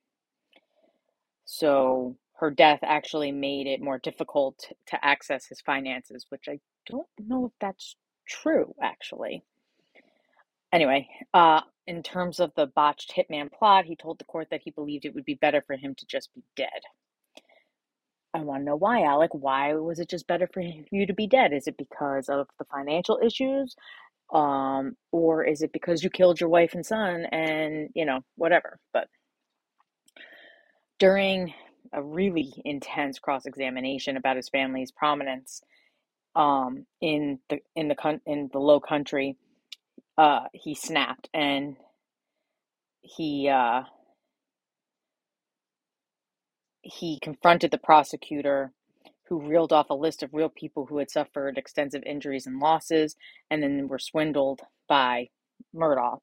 So her death actually made it more difficult to access his finances, which I don't know if that's true, actually. Anyway, in terms of the botched hitman plot, he told the court that he believed it would be better for him to just be dead. I want to know why, Alec. Why was it just better for you to be dead? Is it because of the financial issues? Or is it because you killed your wife and son and, whatever? But during a really intense cross-examination about his family's prominence in the Low Country, he snapped, and he confronted the prosecutor, who reeled off a list of real people who had suffered extensive injuries and losses and then were swindled by Murdaugh.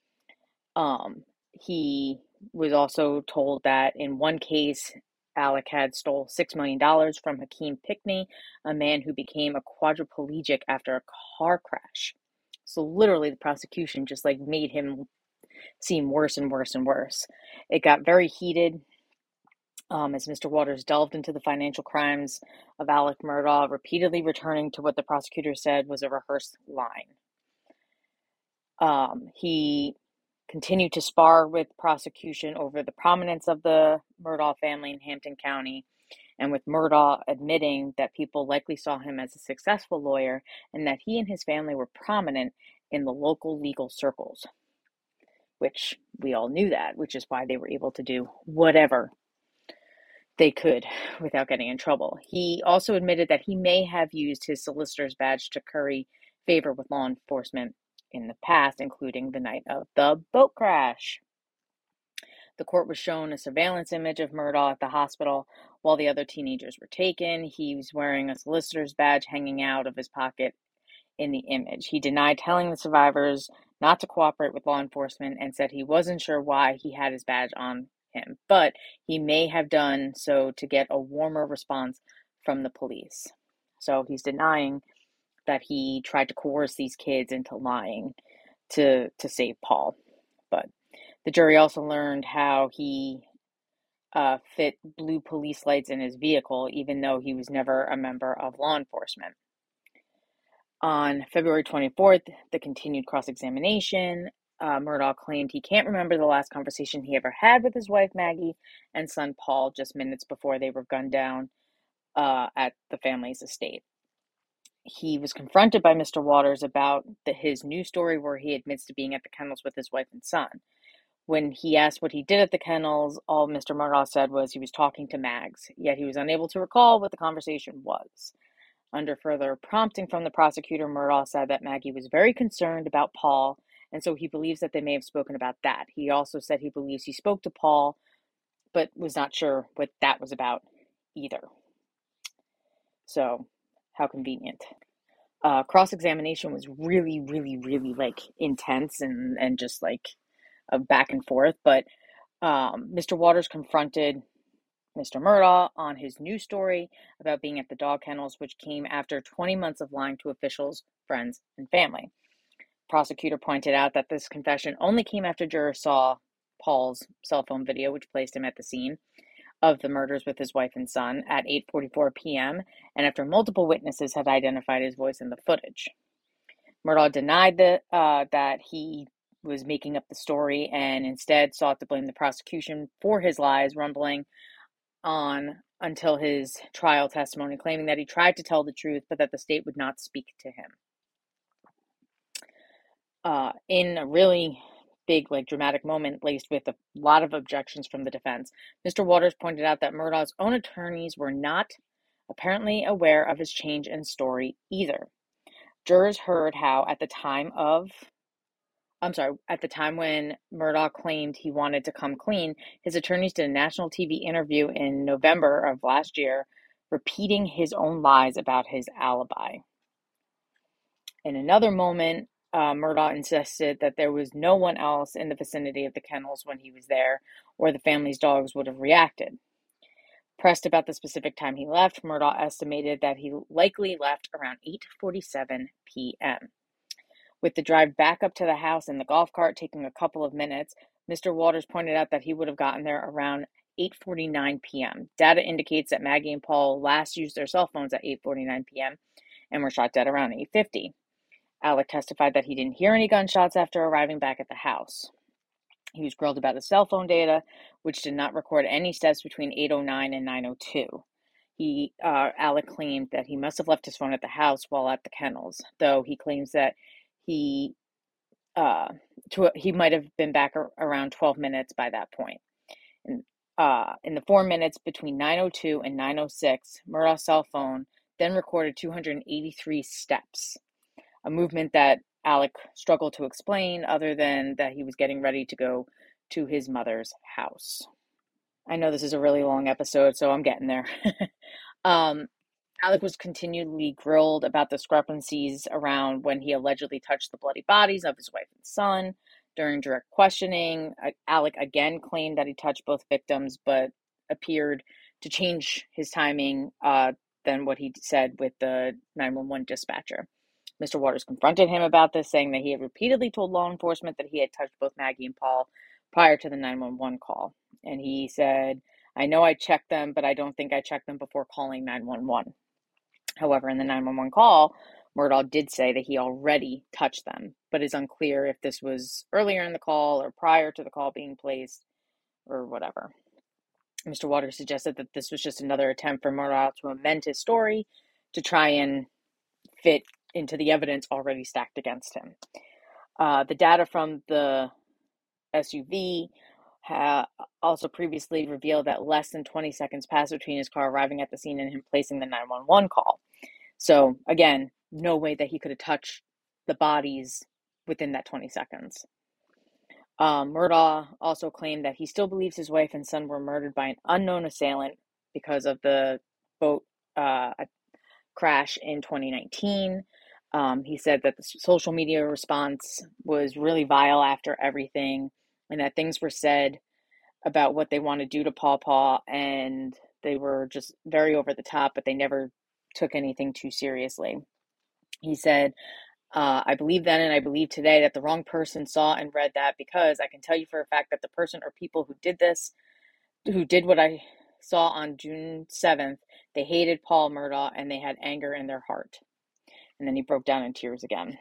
He was also told that in one case, Alec had stole $6 million from Hakeem Pickney, a man who became a quadriplegic after a car crash. So literally the prosecution just made him seem worse and worse and worse. It got very heated as Mr. Waters delved into the financial crimes of Alec Murdaugh, repeatedly returning to what the prosecutor said was a rehearsed line. He continued to spar with prosecution over the prominence of the Murdaugh family in Hampton County, and with Murdaugh admitting that people likely saw him as a successful lawyer and that he and his family were prominent in the local legal circles, which we all knew that, which is why they were able to do whatever they could without getting in trouble. He also admitted that he may have used his solicitor's badge to curry favor with law enforcement in the past, including the night of the boat crash. The court was shown a surveillance image of Murdaugh at the hospital while the other teenagers were taken. He was wearing a solicitor's badge hanging out of his pocket in the image. He denied telling the survivors not to cooperate with law enforcement and said he wasn't sure why he had his badge on him, but he may have done so to get a warmer response from the police. So he's denying that he tried to coerce these kids into lying to save Paul. But the jury also learned how he fit blue police lights in his vehicle, even though he was never a member of law enforcement. On February 24th, the continued cross-examination, Murdaugh claimed he can't remember the last conversation he ever had with his wife Maggie and son Paul just minutes before they were gunned down at the family's estate. He was confronted by Mr. Waters about his news story where he admits to being at the kennels with his wife and son. When he asked what he did at the kennels, all Mr. Murdaugh said was he was talking to Mags, yet he was unable to recall what the conversation was. Under further prompting from the prosecutor, Murdaugh said that Maggie was very concerned about Paul, and so he believes that they may have spoken about that. He also said he believes he spoke to Paul, but was not sure what that was about either. So, how convenient. Cross-examination was really, really, really intense and just a back and forth, but Mr. Waters confronted Mr. Murdaugh on his new story about being at the dog kennels, which came after 20 months of lying to officials, friends, and family. Prosecutor pointed out that this confession only came after jurors saw Paul's cell phone video, which placed him at the scene of the murders with his wife and son at 8:44 p.m., and after multiple witnesses had identified his voice in the footage. Murdaugh denied that he was making up the story and instead sought to blame the prosecution for his lies, rumbling on until his trial testimony, claiming that he tried to tell the truth, but that the state would not speak to him. In a really big, dramatic moment laced with a lot of objections from the defense, Mr. Waters pointed out that Murdaugh's own attorneys were not apparently aware of his change in story either. Jurors heard how at the time when Murdaugh claimed he wanted to come clean, his attorneys did a national TV interview in November of last year, repeating his own lies about his alibi. In another moment, Murdaugh insisted that there was no one else in the vicinity of the kennels when he was there, or the family's dogs would have reacted. Pressed about the specific time he left, Murdaugh estimated that he likely left around 8:47 p.m. With the drive back up to the house in the golf cart taking a couple of minutes, Mr. Waters pointed out that he would have gotten there around 8:49 p.m. Data indicates that Maggie and Paul last used their cell phones at 8:49 p.m. and were shot dead around 8:50. Alec testified that he didn't hear any gunshots after arriving back at the house. He was grilled about his cell phone data, which did not record any steps between 8:09 and 9:02. Alec claimed that he must have left his phone at the house while at the kennels, though he claims that he might have been back around 12 minutes by that point. In the 4 minutes between 9:02 and 9:06, Murdaugh's cell phone then recorded 283 steps, a movement that Alec struggled to explain other than that he was getting ready to go to his mother's house. I know this is a really long episode, so I'm getting there. Alec was continually grilled about discrepancies around when he allegedly touched the bloody bodies of his wife and son. During direct questioning, Alec again claimed that he touched both victims, but appeared to change his timing than what he said with the 911 dispatcher. Mr. Waters confronted him about this, saying that he had repeatedly told law enforcement that he had touched both Maggie and Paul prior to the 911 call. And he said, "I know I checked them, but I don't think I checked them before calling 911. However, in the 911 call, Murdaugh did say that he already touched them, but it's unclear if this was earlier in the call or prior to the call being placed or whatever. Mr. Waters suggested that this was just another attempt for Murdaugh to amend his story to try and fit into the evidence already stacked against him. The data from the SUV also previously revealed that less than 20 seconds passed between his car arriving at the scene and him placing the 911 call. So, again, no way that he could have touched the bodies within that 20 seconds. Murdaugh also claimed that he still believes his wife and son were murdered by an unknown assailant because of the boat crash in 2019. He said that the social media response was really vile after everything, and that things were said about what they want to do to Paw Paw, and they were just very over the top, but they never took anything too seriously. He said, "I believe then and I believe today that the wrong person saw and read that, because I can tell you for a fact that the person or people who did what I saw on June 7th, they hated Paul Murdaugh and they had anger in their heart." And then he broke down in tears again.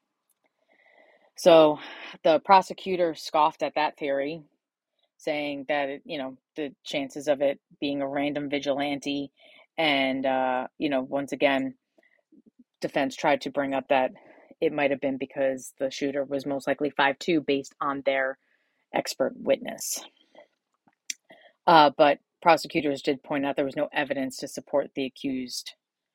So the prosecutor scoffed at that theory, saying that, the chances of it being a random vigilante. And, once again, defense tried to bring up that it might have been because the shooter was most likely 5'2", based on their expert witness. But prosecutors did point out there was no evidence to support the accused,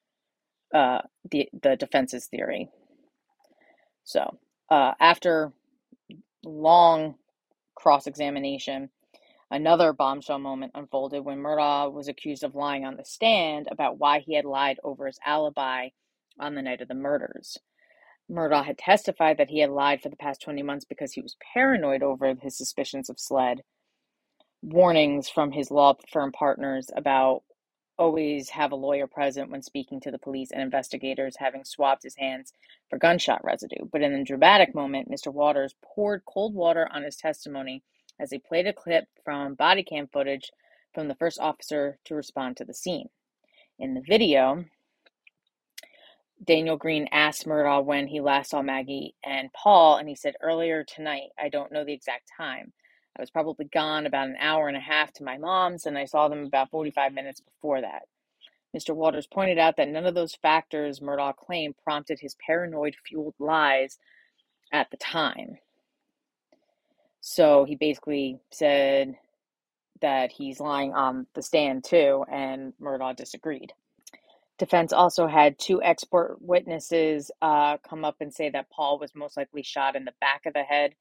the defense's theory. So after long cross-examination, another bombshell moment unfolded when Murdaugh was accused of lying on the stand about why he had lied over his alibi on the night of the murders. Murdaugh had testified that he had lied for the past 20 months because he was paranoid over his suspicions of SLED. warnings from his law firm partners about always have a lawyer present when speaking to the police and investigators, having swabbed his hands for gunshot residue. But in a dramatic moment, Mr. Waters poured cold water on his testimony as he played a clip from body cam footage from the first officer to respond to the scene. In the video, Daniel Green asked Murdaugh when he last saw Maggie and Paul, and he said, "Earlier tonight. I don't know the exact time. I was probably gone about an hour and a half to my mom's, and I saw them about 45 minutes before that." Mr. Waters pointed out that none of those factors Murdaugh claimed prompted his paranoid-fueled lies at the time. So he basically said that he's lying on the stand too, and Murdaugh disagreed. Defense also had two expert witnesses come up and say that Paul was most likely shot in the back of the head,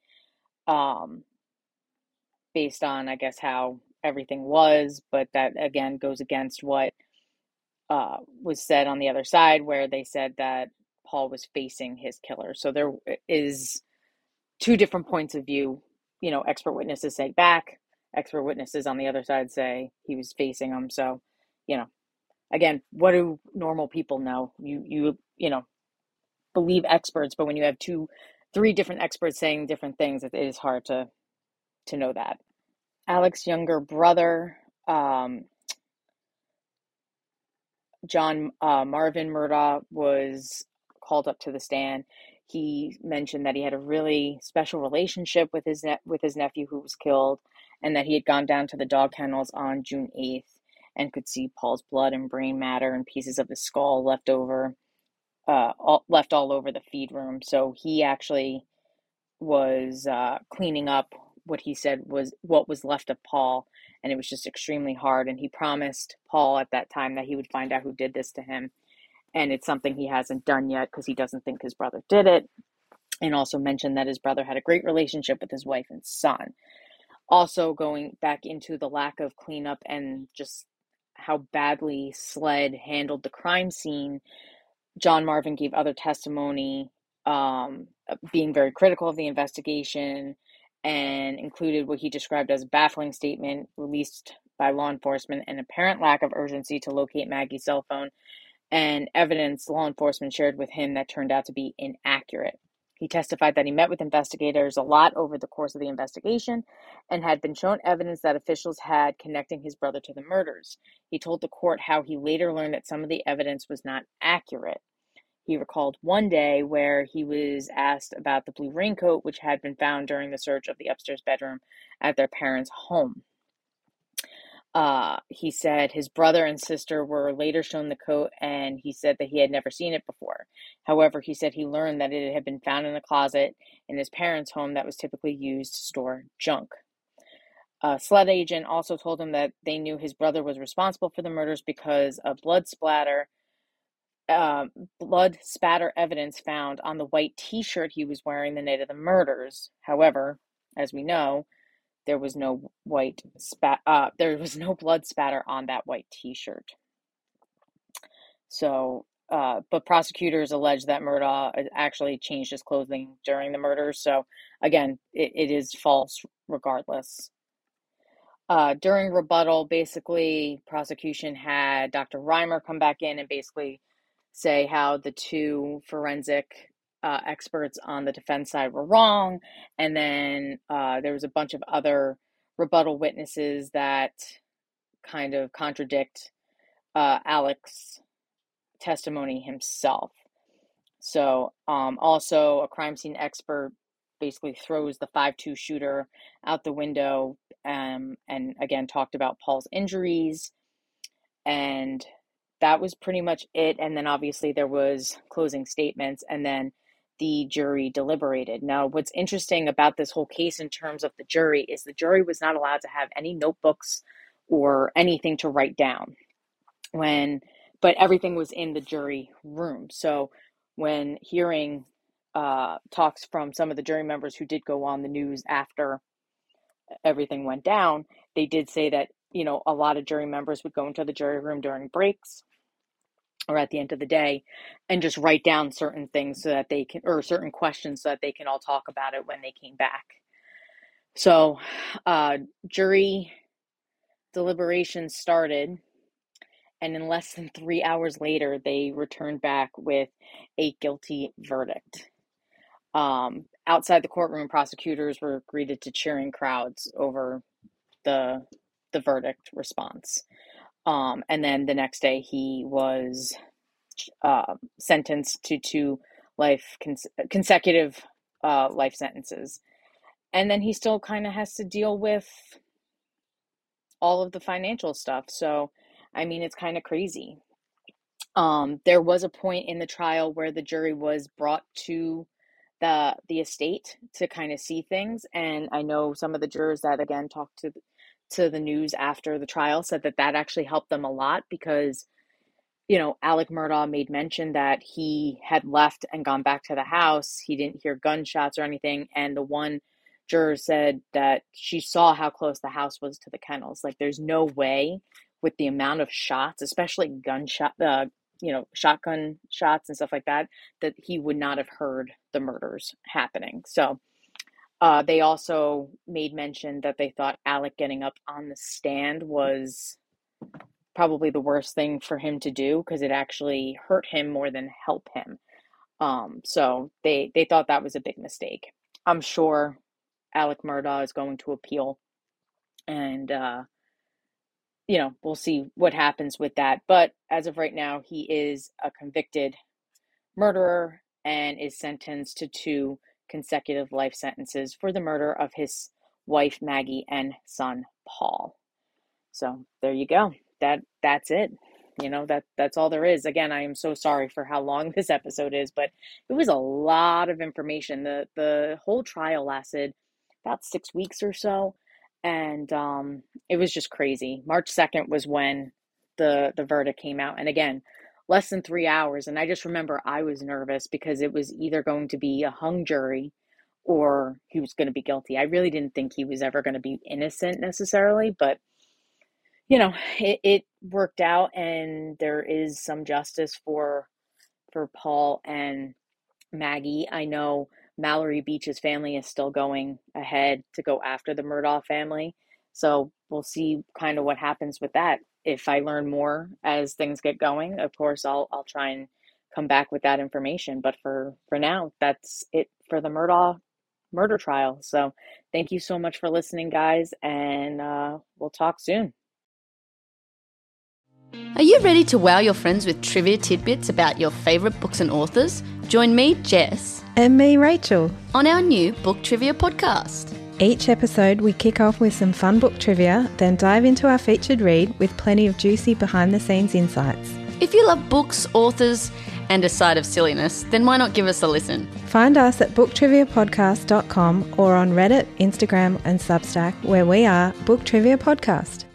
based on, I guess, how everything was, but that again goes against what was said on the other side, where they said that Paul was facing his killer. So there is two different points of view. Expert witnesses say back, expert witnesses on the other side say he was facing him. So, again, what do normal people know? You believe experts, but when you have three different experts saying different things, it is hard to know that. Alec's younger brother, John Marvin Murdaugh, was called up to the stand. He mentioned that he had a really special relationship with his nephew who was killed, and that he had gone down to the dog kennels on June 8th and could see Paul's blood and brain matter and pieces of his skull left all over the feed room. So he actually was cleaning up what he said was what was left of Paul, and it was just extremely hard. And he promised Paul at that time that he would find out who did this to him. And it's something he hasn't done yet because he doesn't think his brother did it. And also mentioned that his brother had a great relationship with his wife and son. Also going back into the lack of cleanup and just how badly SLED handled the crime scene, John Marvin gave other testimony, being very critical of the investigation, and included what he described as a baffling statement released by law enforcement, an apparent lack of urgency to locate Maggie's cell phone, and evidence law enforcement shared with him that turned out to be inaccurate. He testified that he met with investigators a lot over the course of the investigation and had been shown evidence that officials had connecting his brother to the murders. He told the court how he later learned that some of the evidence was not accurate. He recalled one day where he was asked about the blue raincoat, which had been found during the search of the upstairs bedroom at their parents' home. He said his brother and sister were later shown the coat, and he said that he had never seen it before. However, he said he learned that it had been found in a closet in his parents' home that was typically used to store junk. A SLED agent also told him that they knew his brother was responsible for the murders because of blood spatter evidence found on the white t-shirt he was wearing the night of the murders. However, as we know, there was no blood spatter on that white t-shirt. So, but prosecutors allege that Murdaugh actually changed his clothing during the murders. So again, it is false regardless. During rebuttal, basically, prosecution had Dr. Reimer come back in and basically say how the two forensic experts on the defense side were wrong. And then there was a bunch of other rebuttal witnesses that kind of contradict Alec's testimony himself. So also a crime scene expert basically throws the 5.2 shooter out the window, and again talked about Paul's injuries, and that was pretty much it. And then obviously there was closing statements, and then the jury deliberated. Now, what's interesting about this whole case in terms of the jury is the jury was not allowed to have any notebooks or anything to write down but everything was in the jury room. So when hearing talks from some of the jury members who did go on the news after everything went down, they did say that, a lot of jury members would go into the jury room during breaks or at the end of the day and just write down certain things so that they can, or certain questions so that they can all talk about it when they came back. So jury deliberations started, and in less than 3 hours later, they returned back with a guilty verdict. Outside the courtroom, prosecutors were greeted to cheering crowds over the verdict response. And then the next day, he was sentenced to 2 consecutive life sentences. And then he still kind of has to deal with all of the financial stuff. So, I mean, it's kind of crazy. There was a point in the trial where the jury was brought to the estate to kind of see things. And I know some of the jurors that, again, talked to the news after the trial said that actually helped them a lot because, Alec Murdaugh made mention that he had left and gone back to the house. He didn't hear gunshots or anything. And the one juror said that she saw how close the house was to the kennels. Like, there's no way with the amount of shots, especially shotgun shots and stuff like that he would not have heard the murders happening. So they also made mention that they thought Alec getting up on the stand was probably the worst thing for him to do because it actually hurt him more than help him. So they thought that was a big mistake. I'm sure Alec Murdaugh is going to appeal, and we'll see what happens with that. But as of right now, he is a convicted murderer and is sentenced to 2 consecutive life sentences for the murder of his wife Maggie and son Paul. So there you go. That's it. That's all there is. Again, I am so sorry for how long this episode is, but it was a lot of information. The whole trial lasted about 6 weeks or so, and it was just crazy. March 2nd was when the verdict came out, and again, less than 3 hours. And I just remember I was nervous because it was either going to be a hung jury or he was going to be guilty. I really didn't think he was ever going to be innocent necessarily, but it worked out, and there is some justice for Paul and Maggie. I know Mallory Beach's family is still going ahead to go after the Murdaugh family. So we'll see kind of what happens with that. If I learn more as things get going, of course, I'll try and come back with that information. But for now, that's it for the Murdaugh murder trial. So thank you so much for listening, guys, and we'll talk soon. Are you ready to wow your friends with trivia tidbits about your favourite books and authors? Join me, Jess, And me, Rachel, on our new book trivia podcast. Each episode we kick off with some fun book trivia, then dive into our featured read with plenty of juicy behind-the-scenes insights. If you love books, authors, and a side of silliness, then why not give us a listen? Find us at booktriviapodcast.com or on Reddit, Instagram and Substack, where we are Book Trivia Podcast.